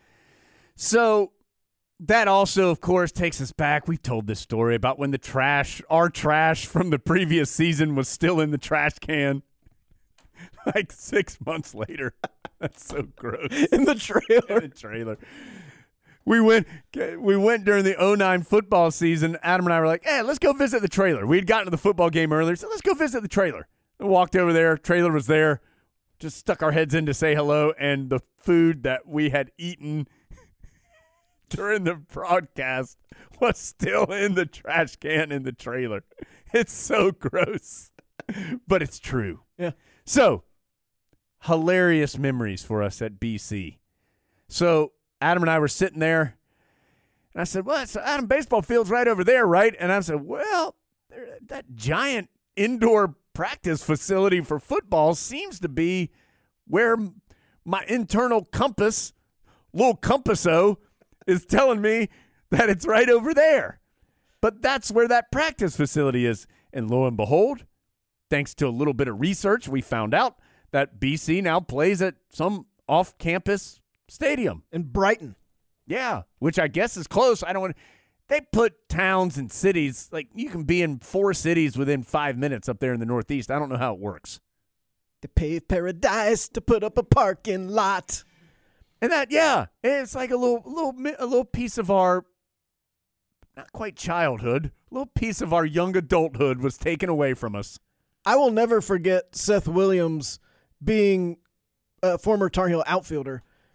D: So that also, of course, takes us back. We've told this story about when the trash, our trash from the previous season was still in the trash can like six months later. That's so gross.
F: In the trailer.
D: In the trailer. We went we went during the oh nine football season. Adam and I were like, hey, let's go visit the trailer. We'd gotten to the football game earlier, so let's go visit the trailer. We walked over there. Trailer was there. Just stuck our heads in to say hello, and the food that we had eaten during the broadcast was still in the trash can in the trailer. It's so gross, but it's true.
F: Yeah.
D: So, hilarious memories for us at B C. So, Adam and I were sitting there, and I said, well, it's Adam, baseball field's right over there, right? And I said, well, there- that giant indoor practice facility for football seems to be where my internal compass, little compasso, is telling me that it's right over there. But that's where that practice facility is. And lo and behold, thanks to a little bit of research, we found out that B C now plays at some off-campus stadium.
F: In Brighton.
D: Yeah, which I guess is close. I don't want. They put towns and cities, like you can be in four cities within five minutes up there in the Northeast. I don't know how it works.
F: They paved paradise to put up a parking lot.
D: And that, yeah, it's like a little, little, a little piece of our, not quite childhood, a little piece of our young adulthood was taken away from us.
F: I will never forget Seth Williams being a former Tar Heel outfielder,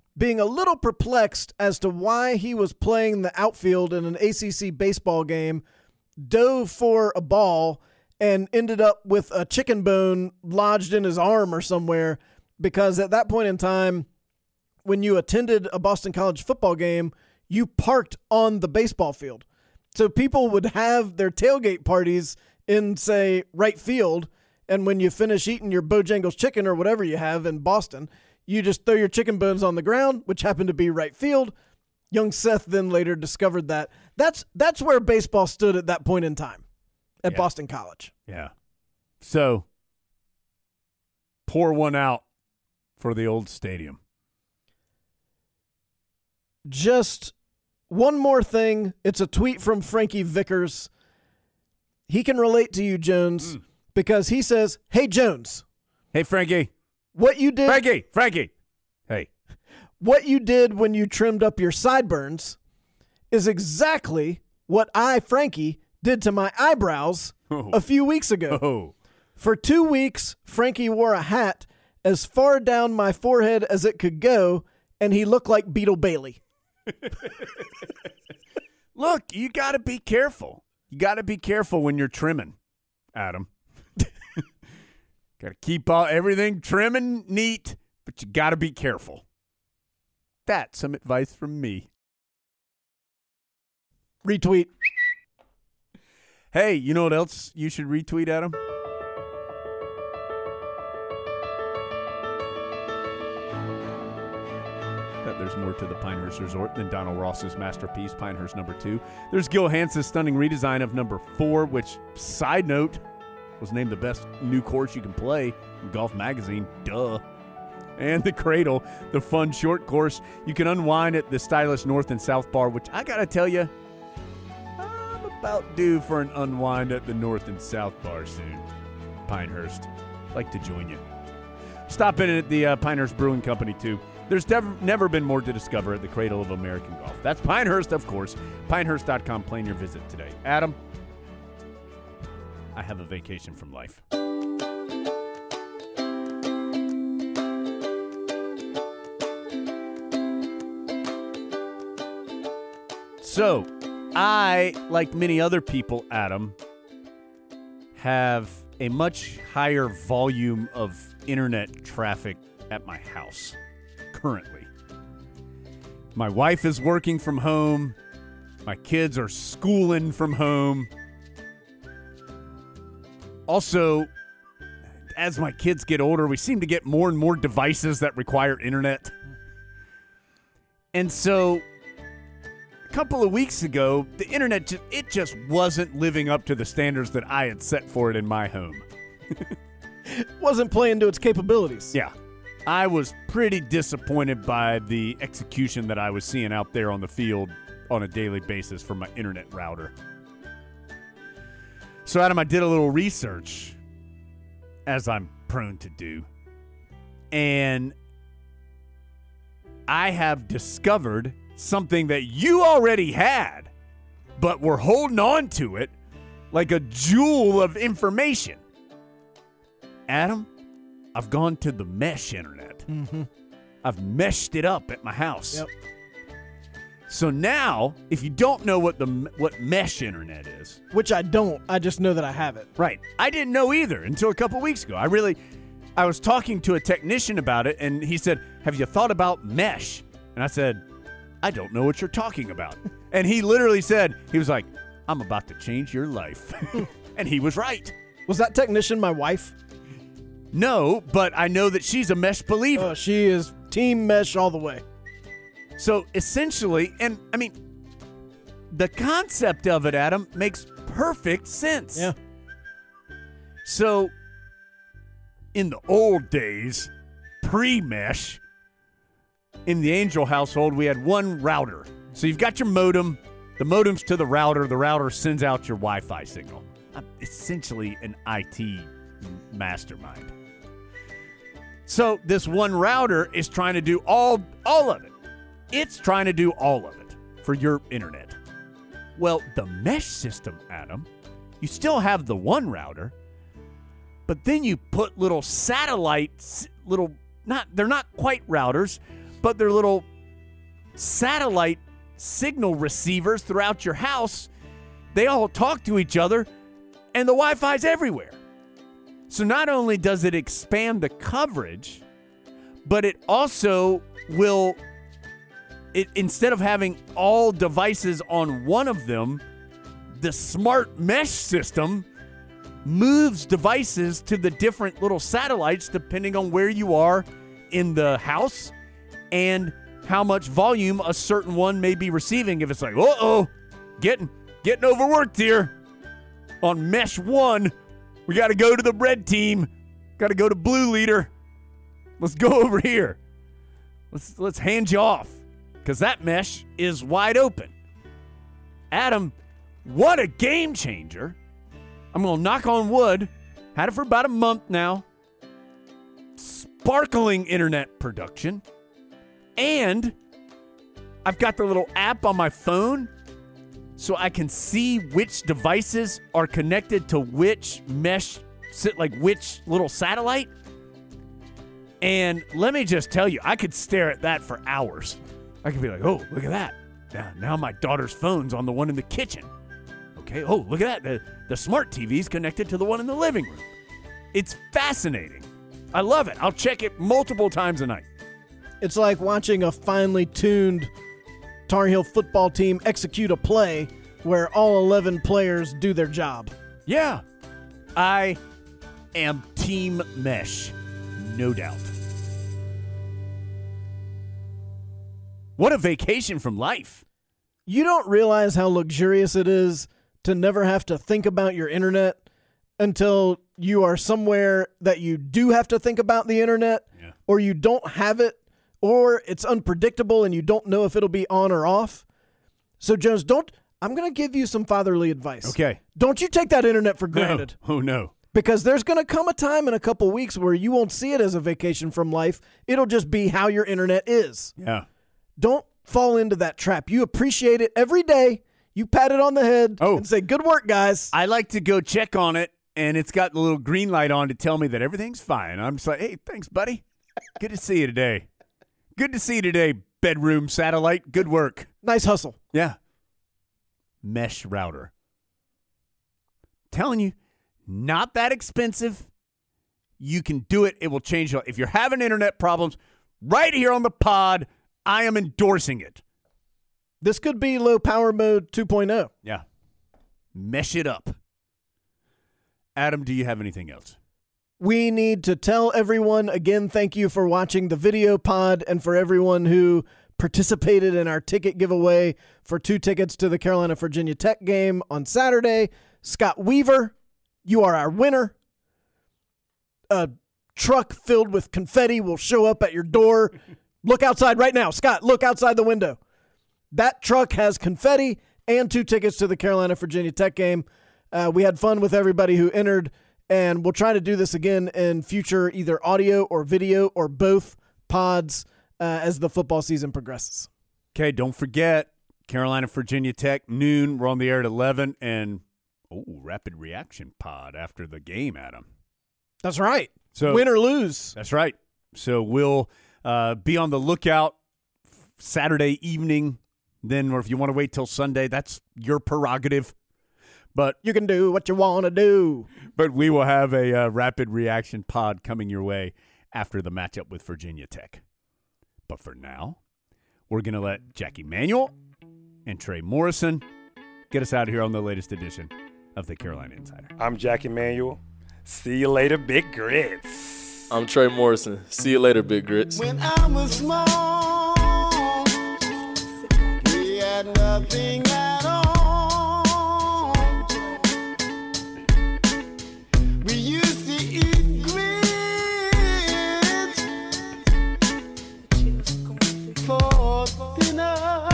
F: being a little perplexed as to why he was playing the outfield in an A C C baseball game, dove for a ball, and ended up with a chicken bone lodged in his arm or somewhere, because at that point in time, when you attended a Boston College football game, you parked on the baseball field. So people would have their tailgate parties in, say, right field, and when you finish eating your Bojangles chicken or whatever you have in Boston, you just throw your chicken bones on the ground, which happened to be right field. Young Seth then later discovered that. That's that's where baseball stood at that point in time at
D: Yeah.
F: Boston College.
D: Yeah. So, pour one out for the old stadium.
F: Just one more thing. It's a tweet from Frankie Vickers. He can relate to you, Jones,
D: Mm.
F: because he says, "Hey, Jones,
D: Hey, Frankie.
F: what you did
D: Frankie. Frankie. Hey.
F: what you did when you trimmed up your sideburns is exactly what I, Frankie, did to my eyebrows
D: Oh.
F: a few weeks ago.
D: Oh.
F: For two weeks, Frankie wore a hat as far down my forehead as it could go, and he looked like Beetle Bailey."
D: Look, you got to be careful. You got to be careful when you're trimming, Adam. Got to keep all everything trim and neat, but you got to be careful. That's some advice from me.
F: Retweet.
D: Hey, you know what else you should retweet, Adam? That there's more to the Pinehurst Resort than Donald Ross's masterpiece, Pinehurst number two. There's Gil Hanse's stunning redesign of number four, which, side note, was named the best new course you can play in Golf Magazine. Duh. And the Cradle, the fun short course you can unwind at the stylish North and South Bar, which I got to tell you, I'm about due for an unwind at the North and South Bar soon. Pinehurst. Like to join you. Stop in at the uh, Pinehurst Brewing Company, too. There's nev- never been more to discover at the Cradle of American Golf. That's Pinehurst, of course. Pinehurst dot com. Plan your visit today. Adam, I have a vacation from life. So, I, like many other people, Adam, have a much higher volume of internet traffic at my house currently. My wife is working from home. My kids are schooling from home. Also, as my kids get older, we seem to get more and more devices that require internet. And so, a couple of weeks ago, the internet, just, it just wasn't living up to the standards that I had set for it in my home.
F: Wasn't playing to its capabilities.
D: Yeah. I was pretty disappointed by the execution that I was seeing out there on the field on a daily basis for my internet router. So, Adam, I did a little research, as I'm prone to do, and I have discovered something that you already had, but we're holding on to it like a jewel of information. Adam, I've gone to the mesh internet.
F: Mm-hmm.
D: I've meshed it up at my house.
F: Yep.
D: So now, if you don't know what the what mesh internet is,
F: Which I don't. I just know that I have it.
D: right? I didn't know either until a couple weeks ago. I really, I was talking to a technician about it, and he said, "Have you thought about mesh?" And I said, "I don't know what you're talking about." And he literally said, he was like, "I'm about to change your life," and he was right.
F: Was that technician my wife?
D: No, but I know that she's a mesh believer.
F: Oh, she is team mesh all the way.
D: So essentially, and I mean, the concept of it, Adam, makes perfect sense.
F: Yeah.
D: So, in the old days, pre-mesh, in the Angel household, we had one router. So you've got your modem. The modem's to the router. The router sends out your Wi-Fi signal. I'm essentially an I T mastermind. So this one router is trying to do all all of it. It's trying to do all of it for your internet. Well, the mesh system, Adam, you still have the one router, but then you put little satellites, little, not, they're not quite routers, but they're little satellite signal receivers throughout your house. They all talk to each other, and the Wi-Fi's everywhere. So not only does it expand the coverage, but it also will, it instead of having all devices on one of them, the smart mesh system moves devices to the different little satellites depending on where you are in the house and how much volume a certain one may be receiving. If it's like, uh-oh, getting, getting overworked here on mesh one, we got to go to the red team, got to go to blue leader. Let's go over here. Let's let's hand you off because that mesh is wide open. Adam, what a game changer. I'm going to knock on wood. Had it for about a month now. Sparkling internet production. And I've got the little app on my phone so I can see which devices are connected to which mesh, like which little satellite. And let me just tell you, I could stare at that for hours. I could be like, oh, look at that. Now, now my daughter's phone's on the one in the kitchen. Okay, oh, look at that. The, the smart T V's connected to the one in the living room. It's fascinating. I love it. I'll check it multiple times a night.
F: It's like watching a finely tuned Tar Heel football team execute a play where all eleven players do their job.
D: Yeah. I am Team Mesh. No doubt. What a vacation from life.
F: You don't realize how luxurious it is to never have to think about your internet until you are somewhere that you do have to think about the internet, yeah. or you don't have it, or it's unpredictable and you don't know if it'll be on or off. So, Jones, don't. I'm going to give you some fatherly advice.
D: Okay.
F: Don't you take that internet for granted.
D: No. Oh, no.
F: Because there's going to come a time in a couple weeks where you won't see it as a vacation from life. It'll just be how your internet is.
D: Yeah.
F: Don't fall into that trap. You appreciate it every day. You pat it on the head oh. and say, good work, guys.
D: I like to go check on it, and it's got the little green light on to tell me that everything's fine. I'm just like, hey, thanks, buddy. Good to see you today. Good to see you today, bedroom satellite. Good work.
F: Nice hustle.
D: Yeah. Mesh router. Telling you, not that expensive. You can do it. It will change. If you're having internet problems, right here on the pod, I am endorsing it.
F: This could be low power mode two point oh.
D: Yeah. Mesh it up. Adam, do you have anything else?
F: We need to tell everyone, again, thank you for watching the video pod and for everyone who participated in our ticket giveaway for two tickets to the Carolina-Virginia Tech game on Saturday. Scott Weaver, you are our winner. A truck filled with confetti will show up at your door. Look outside right now. Scott, look outside the window. That truck has confetti and two tickets to the Carolina-Virginia Tech game. Uh, we had fun with everybody who entered, and we'll try to do this again in future either audio or video or both pods uh, as the football season progresses.
D: Okay, don't forget, Carolina-Virginia Tech, noon. We're on the air at eleven, and oh, rapid reaction pod after the game, Adam.
F: That's right.
D: So
F: win or lose.
D: That's right. So we'll uh, be on the lookout Saturday evening. Then, or if you want to wait till Sunday, that's your prerogative. But
F: you can do what you want to do.
D: But we will have a uh, rapid reaction pod coming your way after the matchup with Virginia Tech. But for now, we're going to let Jackie Manuel and Trey Morrison get us out of here on the latest edition of the Carolina Insider.
J: I'm Jackie Manuel. See you later, Big Grits.
I: I'm Trey Morrison. See you later, Big Grits.
K: When I was small, we had nothing at all. We used to eat grits for dinner.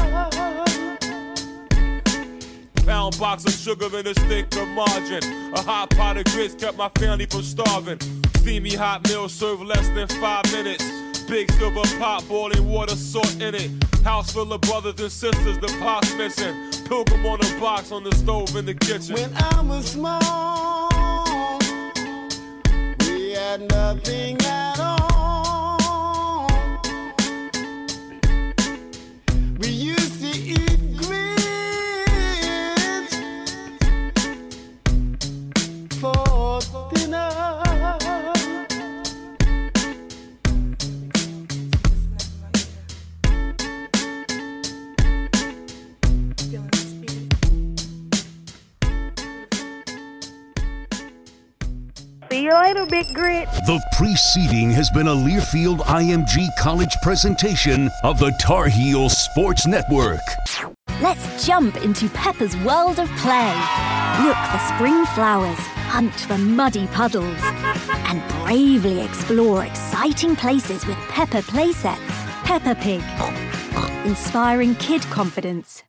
L: Pound box of sugar and a stick of margarine. A hot pot of grits kept my family from starving. Steamy hot meal served less than five minutes. Big silver pot, boiling water, salt in it. House full of brothers and sisters, the pot's missing. Pilgrim on a box on the stove in the kitchen.
K: When I was small, we had nothing at all. eat greens for dinner.
M: See you later, Big Grit.
C: The preceding has been a Learfield I M G College presentation of the Tar Heel Sports Network.
N: Let's jump into Peppa's world of play. Look for spring flowers, hunt for muddy puddles, and bravely explore exciting places with Peppa playsets. Peppa Pig, inspiring kid confidence.